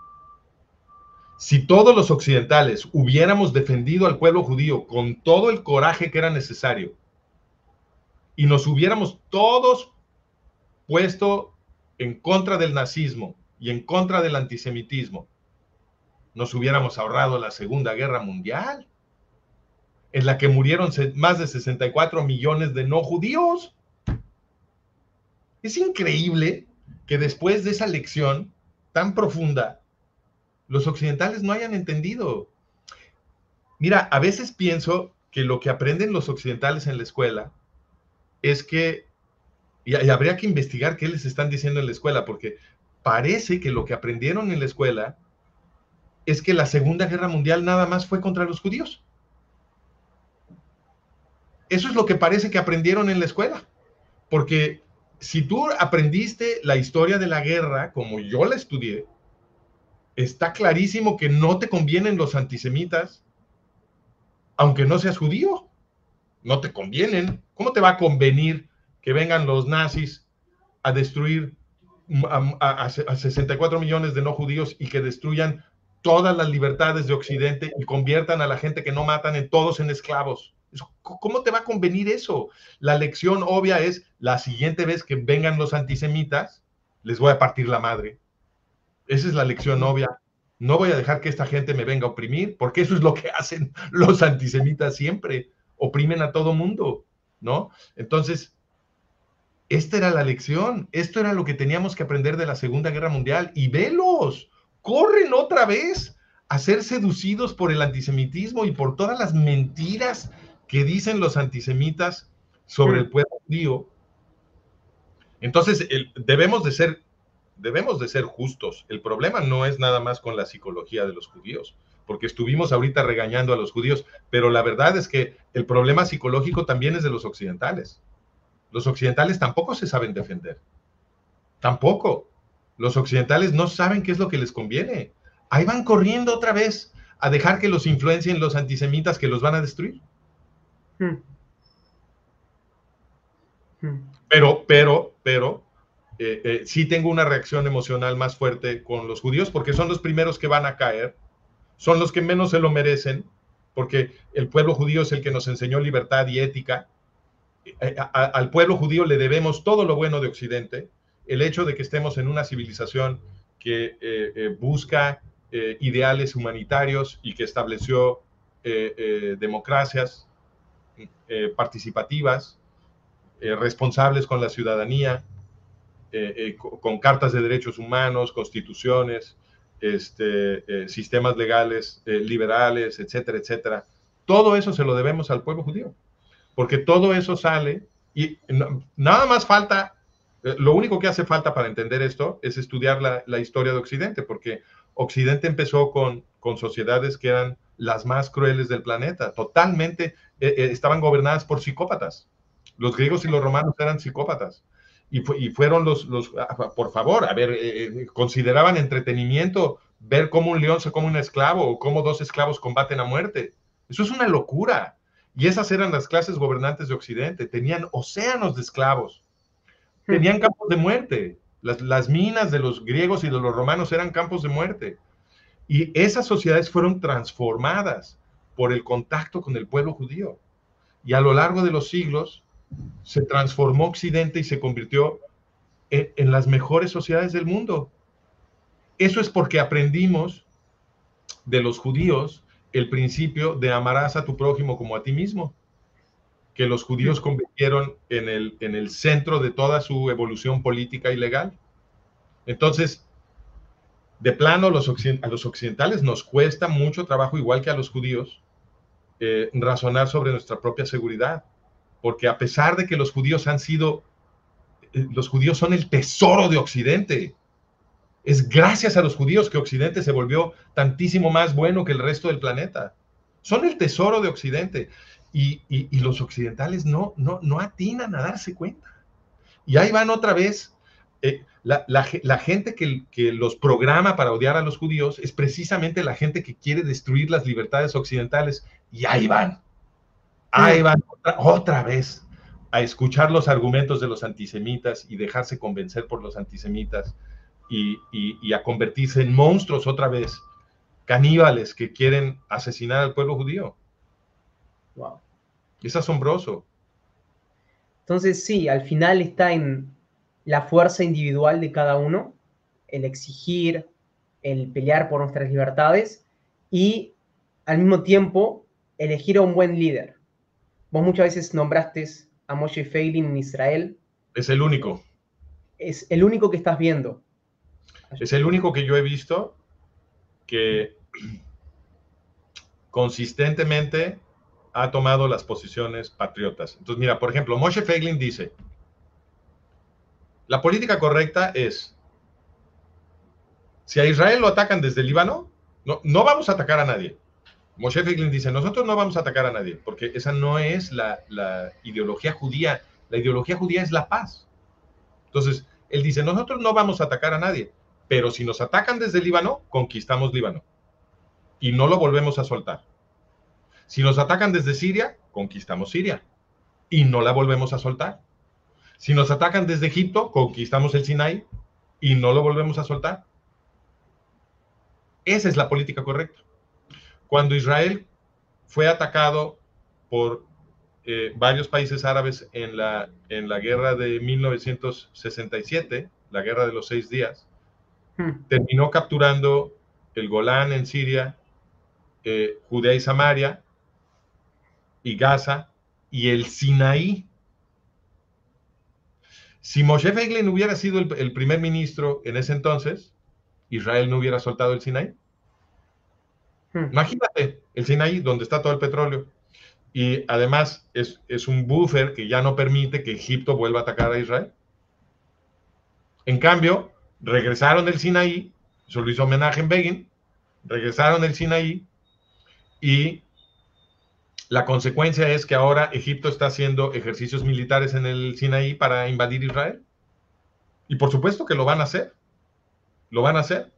si todos los occidentales hubiéramos defendido al pueblo judío con todo el coraje que era necesario y nos hubiéramos todos puesto en contra del nazismo y en contra del antisemitismo, nos hubiéramos ahorrado la Segunda Guerra Mundial, en la que murieron más de sesenta y cuatro millones de no judíos. Es increíble que después de esa lección tan profunda, los occidentales no hayan entendido. Mira, a veces pienso que lo que aprenden los occidentales en la escuela es que, y, y habría que investigar qué les están diciendo en la escuela, porque parece que lo que aprendieron en la escuela es que la Segunda Guerra Mundial nada más fue contra los judíos. Eso es lo que parece que aprendieron en la escuela, porque si tú aprendiste la historia de la guerra, como yo la estudié, está clarísimo que no te convienen los antisemitas, aunque no seas judío. No te convienen. ¿Cómo te va a convenir que vengan los nazis a destruir a, a, a sesenta y cuatro millones de no judíos y que destruyan todas las libertades de Occidente y conviertan a la gente que no matan en todos en esclavos? ¿Cómo te va a convenir eso? La lección obvia es, la siguiente vez que vengan los antisemitas, les voy a partir la madre. Esa es la lección obvia. No voy a dejar que esta gente me venga a oprimir, porque eso es lo que hacen los antisemitas siempre. Oprimen a todo mundo, ¿no? Entonces, esta era la lección. Esto era lo que teníamos que aprender de la Segunda Guerra Mundial. Y velos, corren otra vez a ser seducidos por el antisemitismo y por todas las mentiras que dicen los antisemitas sobre el pueblo judío. Entonces, el, debemos de ser, debemos de ser justos. El problema no es nada más con la psicología de los judíos, porque estuvimos ahorita regañando a los judíos, pero la verdad es que el problema psicológico también es de los occidentales. Los occidentales tampoco se saben defender. Tampoco. Los occidentales no saben qué es lo que les conviene. Ahí van corriendo otra vez a dejar que los influencien los antisemitas que los van a destruir. Hmm. Hmm. Pero, pero, pero, eh, eh, sí tengo una reacción emocional más fuerte con los judíos porque son los primeros que van a caer, son los que menos se lo merecen, porque el pueblo judío es el que nos enseñó libertad y ética. A, a, al pueblo judío le debemos todo lo bueno de Occidente, el hecho de que estemos en una civilización que eh, eh, busca eh, ideales humanitarios y que estableció eh, eh, democracias eh, participativas, eh, responsables con la ciudadanía, eh, eh, con, con cartas de derechos humanos, constituciones, este, eh, sistemas legales eh, liberales, etcétera, etcétera. Todo eso se lo debemos al pueblo judío, porque todo eso sale y no, nada más falta, eh, lo único que hace falta para entender esto es estudiar la, la historia de Occidente, porque Occidente empezó con, con sociedades que eran las más crueles del planeta, totalmente, eh, eh, estaban gobernadas por psicópatas. Los griegos y los romanos eran psicópatas. Y, fu y fueron los, los, por favor, a ver, eh, consideraban entretenimiento ver cómo un león se come un esclavo o cómo dos esclavos combaten a muerte. Eso es una locura. Y esas eran las clases gobernantes de Occidente. Tenían océanos de esclavos. Tenían campos de muerte. Las, las minas de los griegos y de los romanos eran campos de muerte. Y esas sociedades fueron transformadas por el contacto con el pueblo judío. Y a lo largo de los siglos se transformó Occidente y se convirtió en, en las mejores sociedades del mundo. Eso es porque aprendimos de los judíos el principio de amarás a tu prójimo como a ti mismo, que los judíos convirtieron en el, en el centro de toda su evolución política y legal. Entonces, de plano, los a los occidentales nos cuesta mucho trabajo, igual que a los judíos, eh, razonar sobre nuestra propia seguridad, porque a pesar de que los judíos han sido, eh, los judíos son el tesoro de Occidente. Es gracias a los judíos que Occidente se volvió tantísimo más bueno que el resto del planeta. Son el tesoro de Occidente. Y, y, y los occidentales no, no, no atinan a darse cuenta. Y ahí van otra vez. Eh, la, la, la gente que, que los programa para odiar a los judíos es precisamente la gente que quiere destruir las libertades occidentales. Y ahí van. Ahí van otra, otra vez a escuchar los argumentos de los antisemitas y dejarse convencer por los antisemitas. Y, y, y a convertirse en monstruos otra vez, caníbales que quieren asesinar al pueblo judío. Wow. Es asombroso. Entonces sí, al final está en la fuerza individual de cada uno, el exigir, el pelear por nuestras libertades y al mismo tiempo elegir a un buen líder. Vos muchas veces nombraste a Moshe Feiglin en Israel. Es el único. Es el único que estás viendo. Es el único que yo he visto que consistentemente ha tomado las posiciones patriotas. Entonces, mira, por ejemplo, Moshe Feiglin dice, la política correcta es, si a Israel lo atacan desde el Líbano, no, no vamos a atacar a nadie. Moshe Feiglin dice, nosotros no vamos a atacar a nadie, porque esa no es la, la ideología judía. La ideología judía es la paz. Entonces, él dice, nosotros no vamos a atacar a nadie. Pero si nos atacan desde Líbano, conquistamos Líbano y no lo volvemos a soltar. Si nos atacan desde Siria, conquistamos Siria y no la volvemos a soltar. Si nos atacan desde Egipto, conquistamos el Sinaí y no lo volvemos a soltar. Esa es la política correcta. Cuando Israel fue atacado por eh, varios países árabes en la, en la guerra de mil novecientos sesenta y siete, la guerra de los seis días, hmm. terminó capturando el Golán en Siria, eh, Judea y Samaria, y Gaza, y el Sinaí. Si Moshe Feiglin hubiera sido el, el primer ministro en ese entonces, Israel no hubiera soltado el Sinaí. Hmm. Imagínate, el Sinaí, donde está todo el petróleo. Y además es, es un buffer que ya no permite que Egipto vuelva a atacar a Israel. En cambio, regresaron del Sinaí, eso lo hizo Menachem Begin, regresaron del Sinaí y la consecuencia es que ahora Egipto está haciendo ejercicios militares en el Sinaí para invadir Israel. Y por supuesto que lo van a hacer. Lo van a hacer.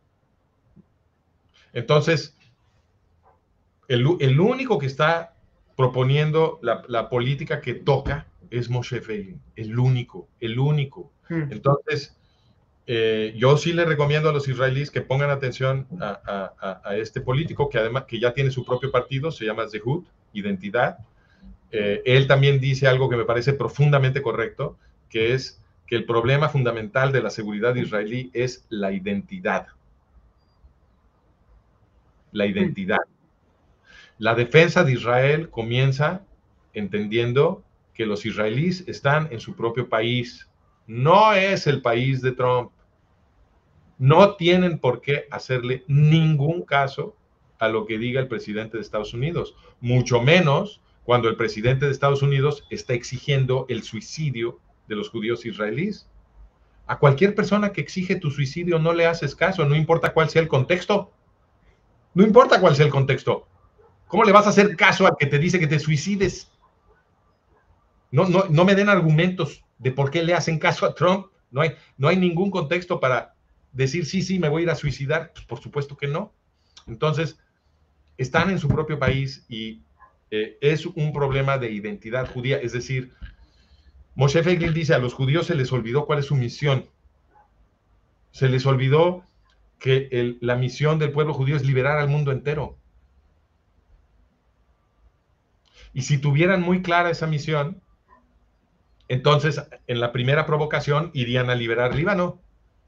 Entonces, el, el único que está proponiendo la, la política que toca es Moshe Feiglin. El único, el único. Hmm. Entonces, eh, yo sí le recomiendo a los israelíes que pongan atención a, a, a este político que además que ya tiene su propio partido, se llama Zehut, Identidad. Eh, él también dice algo que me parece profundamente correcto, que es que el problema fundamental de la seguridad israelí es la identidad. La identidad. La defensa de Israel comienza entendiendo que los israelíes están en su propio país. No es el país de Trump. No tienen por qué hacerle ningún caso a lo que diga el presidente de Estados Unidos, mucho menos cuando el presidente de Estados Unidos está exigiendo el suicidio de los judíos israelíes. A cualquier persona que exige tu suicidio no le haces caso, no importa cuál sea el contexto. No importa cuál sea el contexto. ¿Cómo le vas a hacer caso al que te dice que te suicides? No, no, no me den argumentos de por qué le hacen caso a Trump. No hay, no hay ningún contexto para decir, sí, sí, me voy a ir a suicidar. Pues por supuesto que no. Entonces, están en su propio país y eh, es un problema de identidad judía. Es decir, Moshe Feiglin dice, a los judíos se les olvidó cuál es su misión. Se les olvidó que el, la misión del pueblo judío es liberar al mundo entero. Y si tuvieran muy clara esa misión, entonces en la primera provocación irían a liberar Líbano.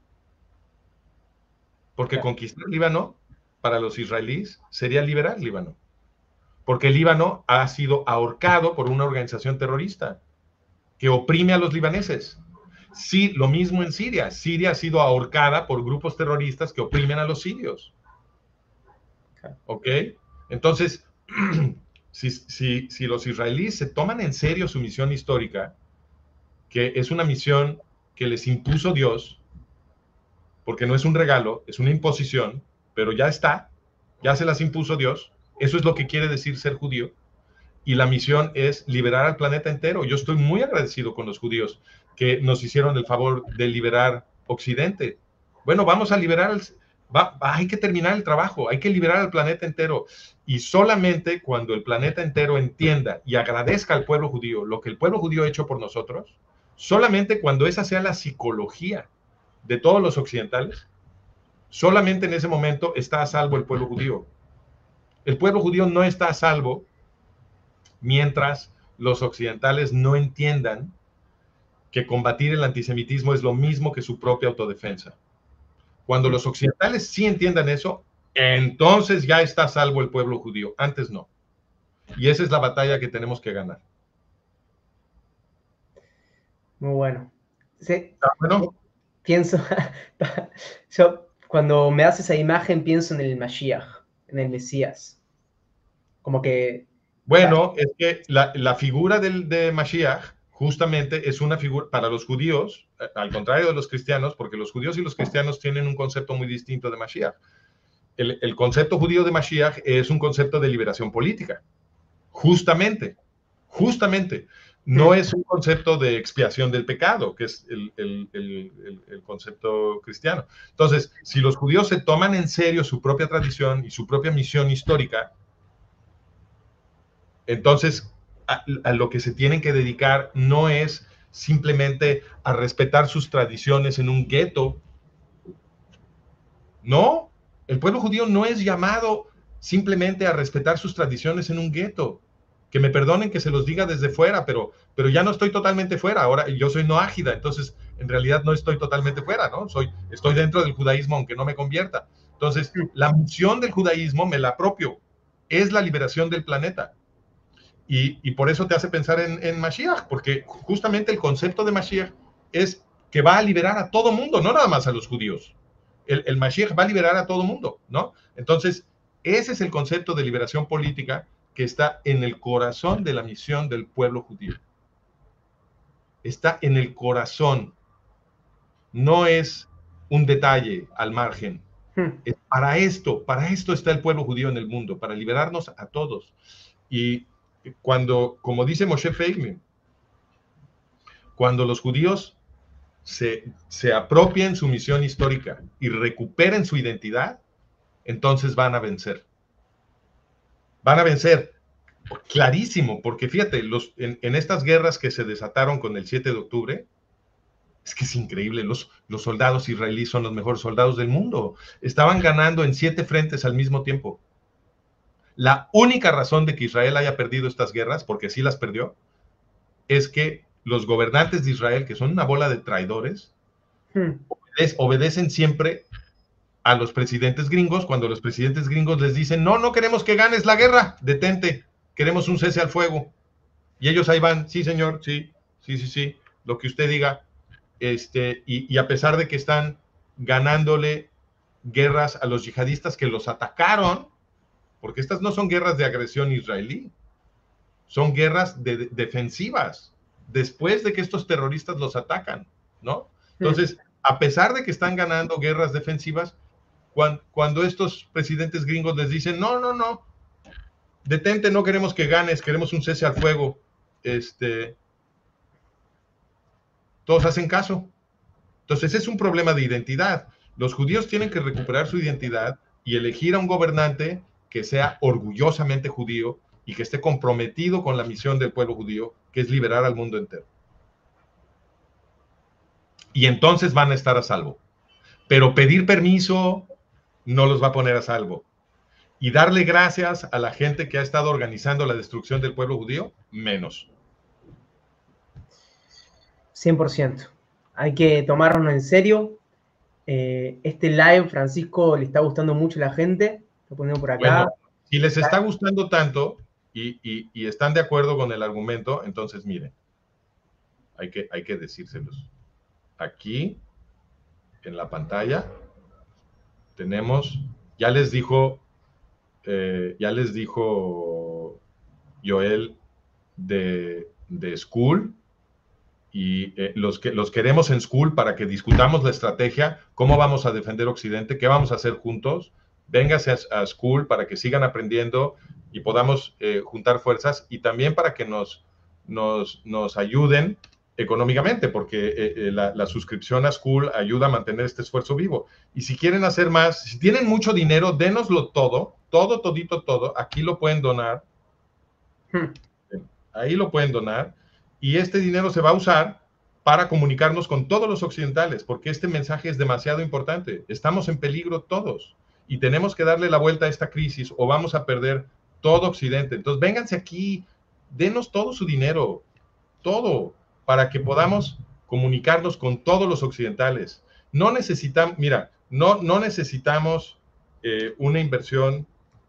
Porque conquistar Líbano para los israelíes sería liberar Líbano. Porque el Líbano ha sido ahorcado por una organización terrorista que oprime a los libaneses. Sí, lo mismo en Siria. Siria ha sido ahorcada por grupos terroristas que oprimen a los sirios. ¿Ok? Entonces, si, si, si los israelíes se toman en serio su misión histórica, que es una misión que les impuso Dios, porque no es un regalo, es una imposición, pero ya está, ya se las impuso Dios. Eso es lo que quiere decir ser judío. Y la misión es liberar al planeta entero. Yo estoy muy agradecido con los judíos que nos hicieron el favor de liberar Occidente. Bueno, vamos a liberar, el, va, hay que terminar el trabajo, hay que liberar al planeta entero. Y solamente cuando el planeta entero entienda y agradezca al pueblo judío lo que el pueblo judío ha hecho por nosotros, solamente cuando esa sea la psicología de todos los occidentales, solamente en ese momento está a salvo el pueblo judío. El pueblo judío no está a salvo mientras los occidentales no entiendan que combatir el antisemitismo es lo mismo que su propia autodefensa. Cuando los occidentales sí entiendan eso, entonces ya está a salvo el pueblo judío. Antes no. Y esa es la batalla que tenemos que ganar. Muy bueno. Sí. ¿Está bueno? Pienso, yo cuando me hace esa imagen pienso en el Mashiach, en el Mesías. Como que... Bueno, es que la, la figura del, de Mashiach justamente es una figura para los judíos, al contrario de los cristianos, porque los judíos y los cristianos tienen un concepto muy distinto de Mashiach. El, el concepto judío de Mashiach es un concepto de liberación política. Justamente, justamente. no es un concepto de expiación del pecado, que es el, el, el, el, el concepto cristiano. Entonces, si los judíos se toman en serio su propia tradición y su propia misión histórica, entonces a, a lo que se tienen que dedicar no es simplemente a respetar sus tradiciones en un gueto. No, el pueblo judío no es llamado simplemente a respetar sus tradiciones en un gueto. Que me perdonen que se los diga desde fuera, pero, pero ya no estoy totalmente fuera. Ahora yo soy noágida, entonces en realidad no estoy totalmente fuera, ¿no? Soy, estoy dentro del judaísmo aunque no me convierta. Entonces, la misión del judaísmo me la apropio. Es la liberación del planeta. Y, y por eso te hace pensar en, en Mashiach, porque justamente el concepto de Mashiach es que va a liberar a todo mundo, no nada más a los judíos. El, el Mashiach va a liberar a todo mundo, ¿no? Entonces, ese es el concepto de liberación política que está en el corazón de la misión del pueblo judío. Está en el corazón. No es un detalle al margen. Es para esto, para esto está el pueblo judío en el mundo, para liberarnos a todos. Y cuando, como dice Moshe Feigman, cuando los judíos se, se apropien su misión histórica y recuperen su identidad, entonces van a vencer. Van a vencer, clarísimo, porque fíjate, los, en, en estas guerras que se desataron con el siete de octubre, es que es increíble, los, los soldados israelíes son los mejores soldados del mundo. Estaban ganando en siete frentes al mismo tiempo. La única razón de que Israel haya perdido estas guerras, porque sí las perdió, es que los gobernantes de Israel, que son una bola de traidores, hmm. obedec obedecen siempre a los presidentes gringos cuando los presidentes gringos les dicen, no, no queremos que ganes la guerra, detente, queremos un cese al fuego. Y ellos ahí van, sí, señor, sí, sí, sí, sí, lo que usted diga. Este, y, y a pesar de que están ganándole guerras a los yihadistas que los atacaron, porque estas no son guerras de agresión israelí, son guerras de, de, defensivas, después de que estos terroristas los atacan, ¿no? Entonces, a pesar de que están ganando guerras defensivas, cuando, cuando estos presidentes gringos les dicen, no, no, no, detente, no queremos que ganes, queremos un cese al fuego, este, todos hacen caso. Entonces, es un problema de identidad. Los judíos tienen que recuperar su identidad y elegir a un gobernante que sea orgullosamente judío y que esté comprometido con la misión del pueblo judío, que es liberar al mundo entero. Y entonces van a estar a salvo. Pero pedir permiso no los va a poner a salvo. Y darle gracias a la gente que ha estado organizando la destrucción del pueblo judío, menos. cien por ciento. Hay que tomarlo en serio. Eh, este live, Francisco, le está gustando mucho a la gente. Lo ponemos por acá. Bueno, si les está gustando tanto y, y, y están de acuerdo con el argumento, entonces miren, hay que, hay que decírselos. Aquí, en la pantalla, tenemos, ya les dijo, eh, ya les dijo Joel de, de School, y eh, los, que, los queremos en School para que discutamos la estrategia, cómo vamos a defender Occidente, qué vamos a hacer juntos. Véngase a, a School para que sigan aprendiendo y podamos eh, juntar fuerzas, y también para que nos, nos, nos ayuden económicamente, porque eh, eh, la, la suscripción a School ayuda a mantener este esfuerzo vivo. Y si quieren hacer más, si tienen mucho dinero, dénoslo todo, todo, todito, todo. Aquí lo pueden donar. Hmm. Ahí lo pueden donar. Y este dinero se va a usar para comunicarnos con todos los occidentales, porque este mensaje es demasiado importante. Estamos en peligro todos y tenemos que darle la vuelta a esta crisis o vamos a perder todo Occidente. Entonces, vénganse aquí, denos todo su dinero, todo, para que podamos comunicarnos con todos los occidentales. No necesitamos, mira, no, no necesitamos eh, una inversión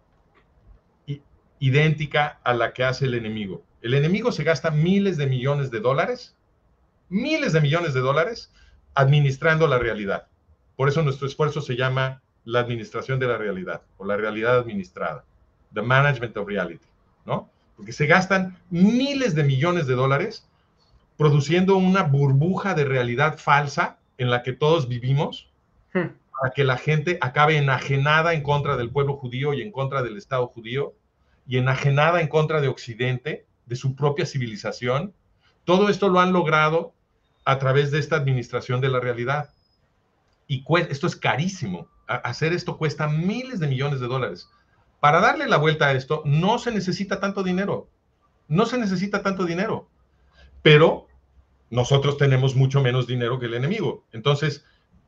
idéntica a la que hace el enemigo. El enemigo se gasta miles de millones de dólares, miles de millones de dólares, administrando la realidad. Por eso nuestro esfuerzo se llama la administración de la realidad, o la realidad administrada, the management of reality, ¿no? Porque se gastan miles de millones de dólares produciendo una burbuja de realidad falsa en la que todos vivimos, hmm. para que la gente acabe enajenada en contra del pueblo judío y en contra del Estado judío, y enajenada en contra de Occidente, de su propia civilización, Todo esto lo han logrado a través de esta administración de la realidad. Y esto es carísimo. Hacer esto cuesta miles de millones de dólares. Para darle la vuelta a esto, no se necesita tanto dinero. No se necesita tanto dinero. Pero nosotros tenemos mucho menos dinero que el enemigo. Entonces,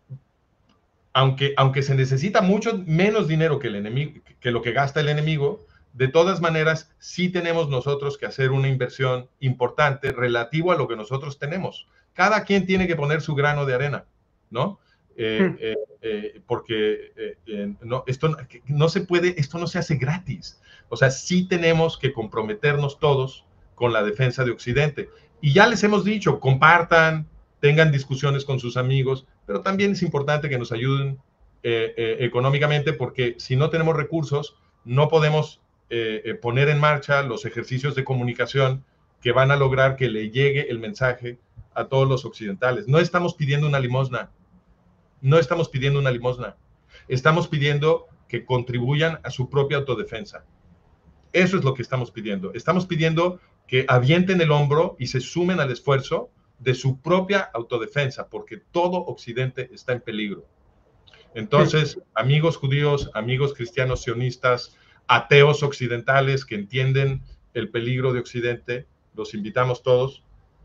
aunque, aunque se necesita mucho menos dinero que, el enemigo, que lo que gasta el enemigo, de todas maneras, sí tenemos nosotros que hacer una inversión importante relativo a lo que nosotros tenemos. Cada quien tiene que poner su grano de arena, ¿no? Eh, eh, eh, porque eh, eh, no, esto no se puede, esto no se hace gratis. O sea, sí tenemos que comprometernos todos con la defensa de Occidente. Y ya les hemos dicho, compartan, tengan discusiones con sus amigos, pero también es importante que nos ayuden eh, eh, económicamente, porque si no tenemos recursos, no podemos eh, eh, poner en marcha los ejercicios de comunicación que van a lograr que le llegue el mensaje a todos los occidentales. No estamos pidiendo una limosna. No estamos pidiendo una limosna, estamos pidiendo que contribuyan a su propia autodefensa. Eso es lo que estamos pidiendo. Estamos pidiendo que avienten el hombro y se sumen al esfuerzo de su propia autodefensa, porque todo Occidente está en peligro. Entonces, amigos judíos, amigos cristianos sionistas, ateos occidentales que entienden el peligro de Occidente, los invitamos todos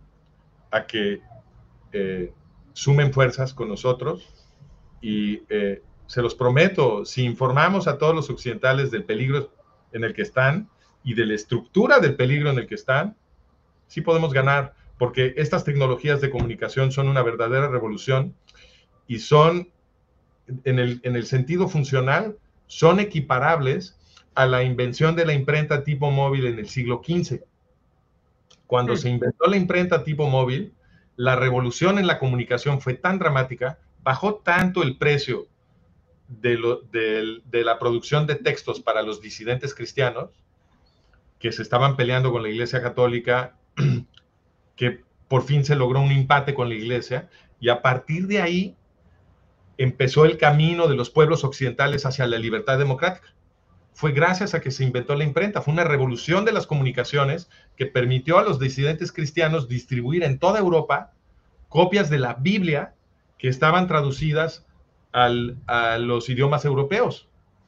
a que eh, sumen fuerzas con nosotros. Y eh, se los prometo, si informamos a todos los occidentales del peligro en el que están y de la estructura del peligro en el que están, sí podemos ganar, porque estas tecnologías de comunicación son una verdadera revolución y son, en el, en el sentido funcional, son equiparables a la invención de la imprenta tipo móvil en el siglo quince. Cuando se inventó la imprenta tipo móvil, la revolución en la comunicación fue tan dramática, bajó tanto el precio de, lo, de, de la producción de textos para los disidentes cristianos, que se estaban peleando con la Iglesia Católica, que por fin se logró un empate con la Iglesia, y a partir de ahí empezó el camino de los pueblos occidentales hacia la libertad democrática. Fue gracias a que se inventó la imprenta, fue una revolución de las comunicaciones que permitió a los disidentes cristianos distribuir en toda Europa copias de la Biblia que estaban traducidas al, a los idiomas europeos.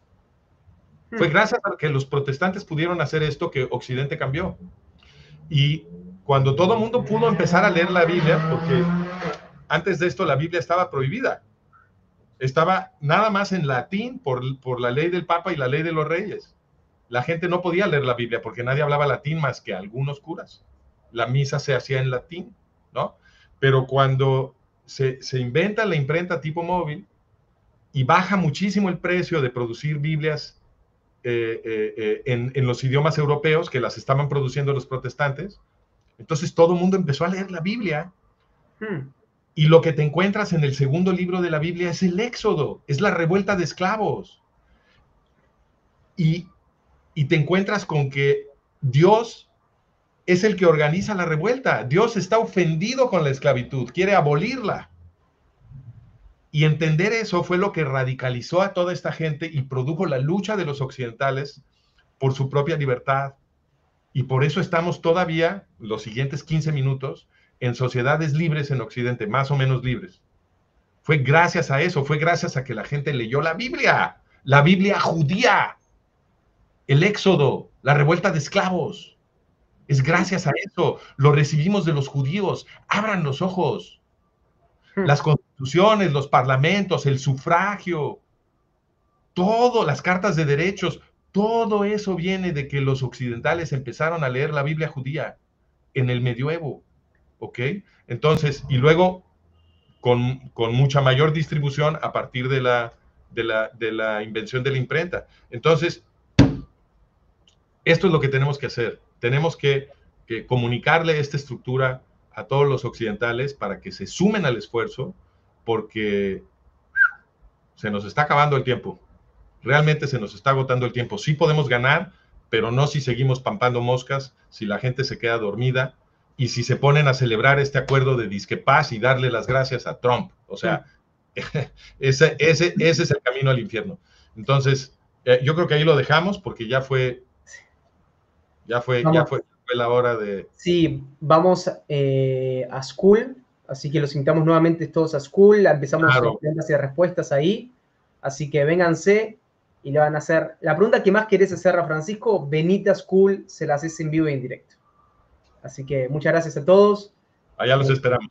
Hmm. Fue gracias a que los protestantes pudieron hacer esto que Occidente cambió. Y cuando todo el mundo pudo empezar a leer la Biblia, porque antes de esto la Biblia estaba prohibida, estaba nada más en latín por, por la ley del Papa y la ley de los reyes. La gente no podía leer la Biblia porque nadie hablaba latín más que algunos curas. La misa se hacía en latín, ¿no? Pero cuando se, se inventa la imprenta tipo móvil y baja muchísimo el precio de producir Biblias eh, eh, eh, en, en los idiomas europeos que las estaban produciendo los protestantes, entonces todo el mundo empezó a leer la Biblia. Hmm. Y lo que te encuentras en el segundo libro de la Biblia es el Éxodo, es la revuelta de esclavos. Y, y te encuentras con que Dios es el que organiza la revuelta. Dios está ofendido con la esclavitud, quiere abolirla. Y entender eso fue lo que radicalizó a toda esta gente y produjo la lucha de los occidentales por su propia libertad. Y por eso estamos todavía, los siguientes quince minutos, en sociedades libres en Occidente, más o menos libres. Fue gracias a eso, fue gracias a que la gente leyó la Biblia, la Biblia judía, el Éxodo, la revuelta de esclavos. Es gracias a eso, lo recibimos de los judíos. Abran los ojos. Las constituciones, los parlamentos, el sufragio, todo, las cartas de derechos, todo eso viene de que los occidentales empezaron a leer la Biblia judía en el medioevo. ¿Ok? Entonces, y luego con, con mucha mayor distribución a partir de la, de, la, de la invención de la imprenta. Entonces, esto es lo que tenemos que hacer. Tenemos que, que comunicarle esta estructura a todos los occidentales para que se sumen al esfuerzo, porque se nos está acabando el tiempo. Realmente se nos está agotando el tiempo. Sí podemos ganar, pero no si seguimos pampando moscas, si la gente se queda dormida, y si se ponen a celebrar este acuerdo de disque paz y darle las gracias a Trump. O sea, ese, ese, ese es el camino al infierno. Entonces, eh, yo creo que ahí lo dejamos porque ya fue, ya fue, vamos, ya fue. fue la hora de... Sí, vamos eh, a School, así que los invitamos nuevamente todos a School, empezamos las Claro, preguntas y respuestas ahí, así que vénganse y le van a hacer, la pregunta que más querés hacer a Francisco, venite a School, se la haces en vivo y en directo. Así que muchas gracias a todos. allá los Eh, esperamos.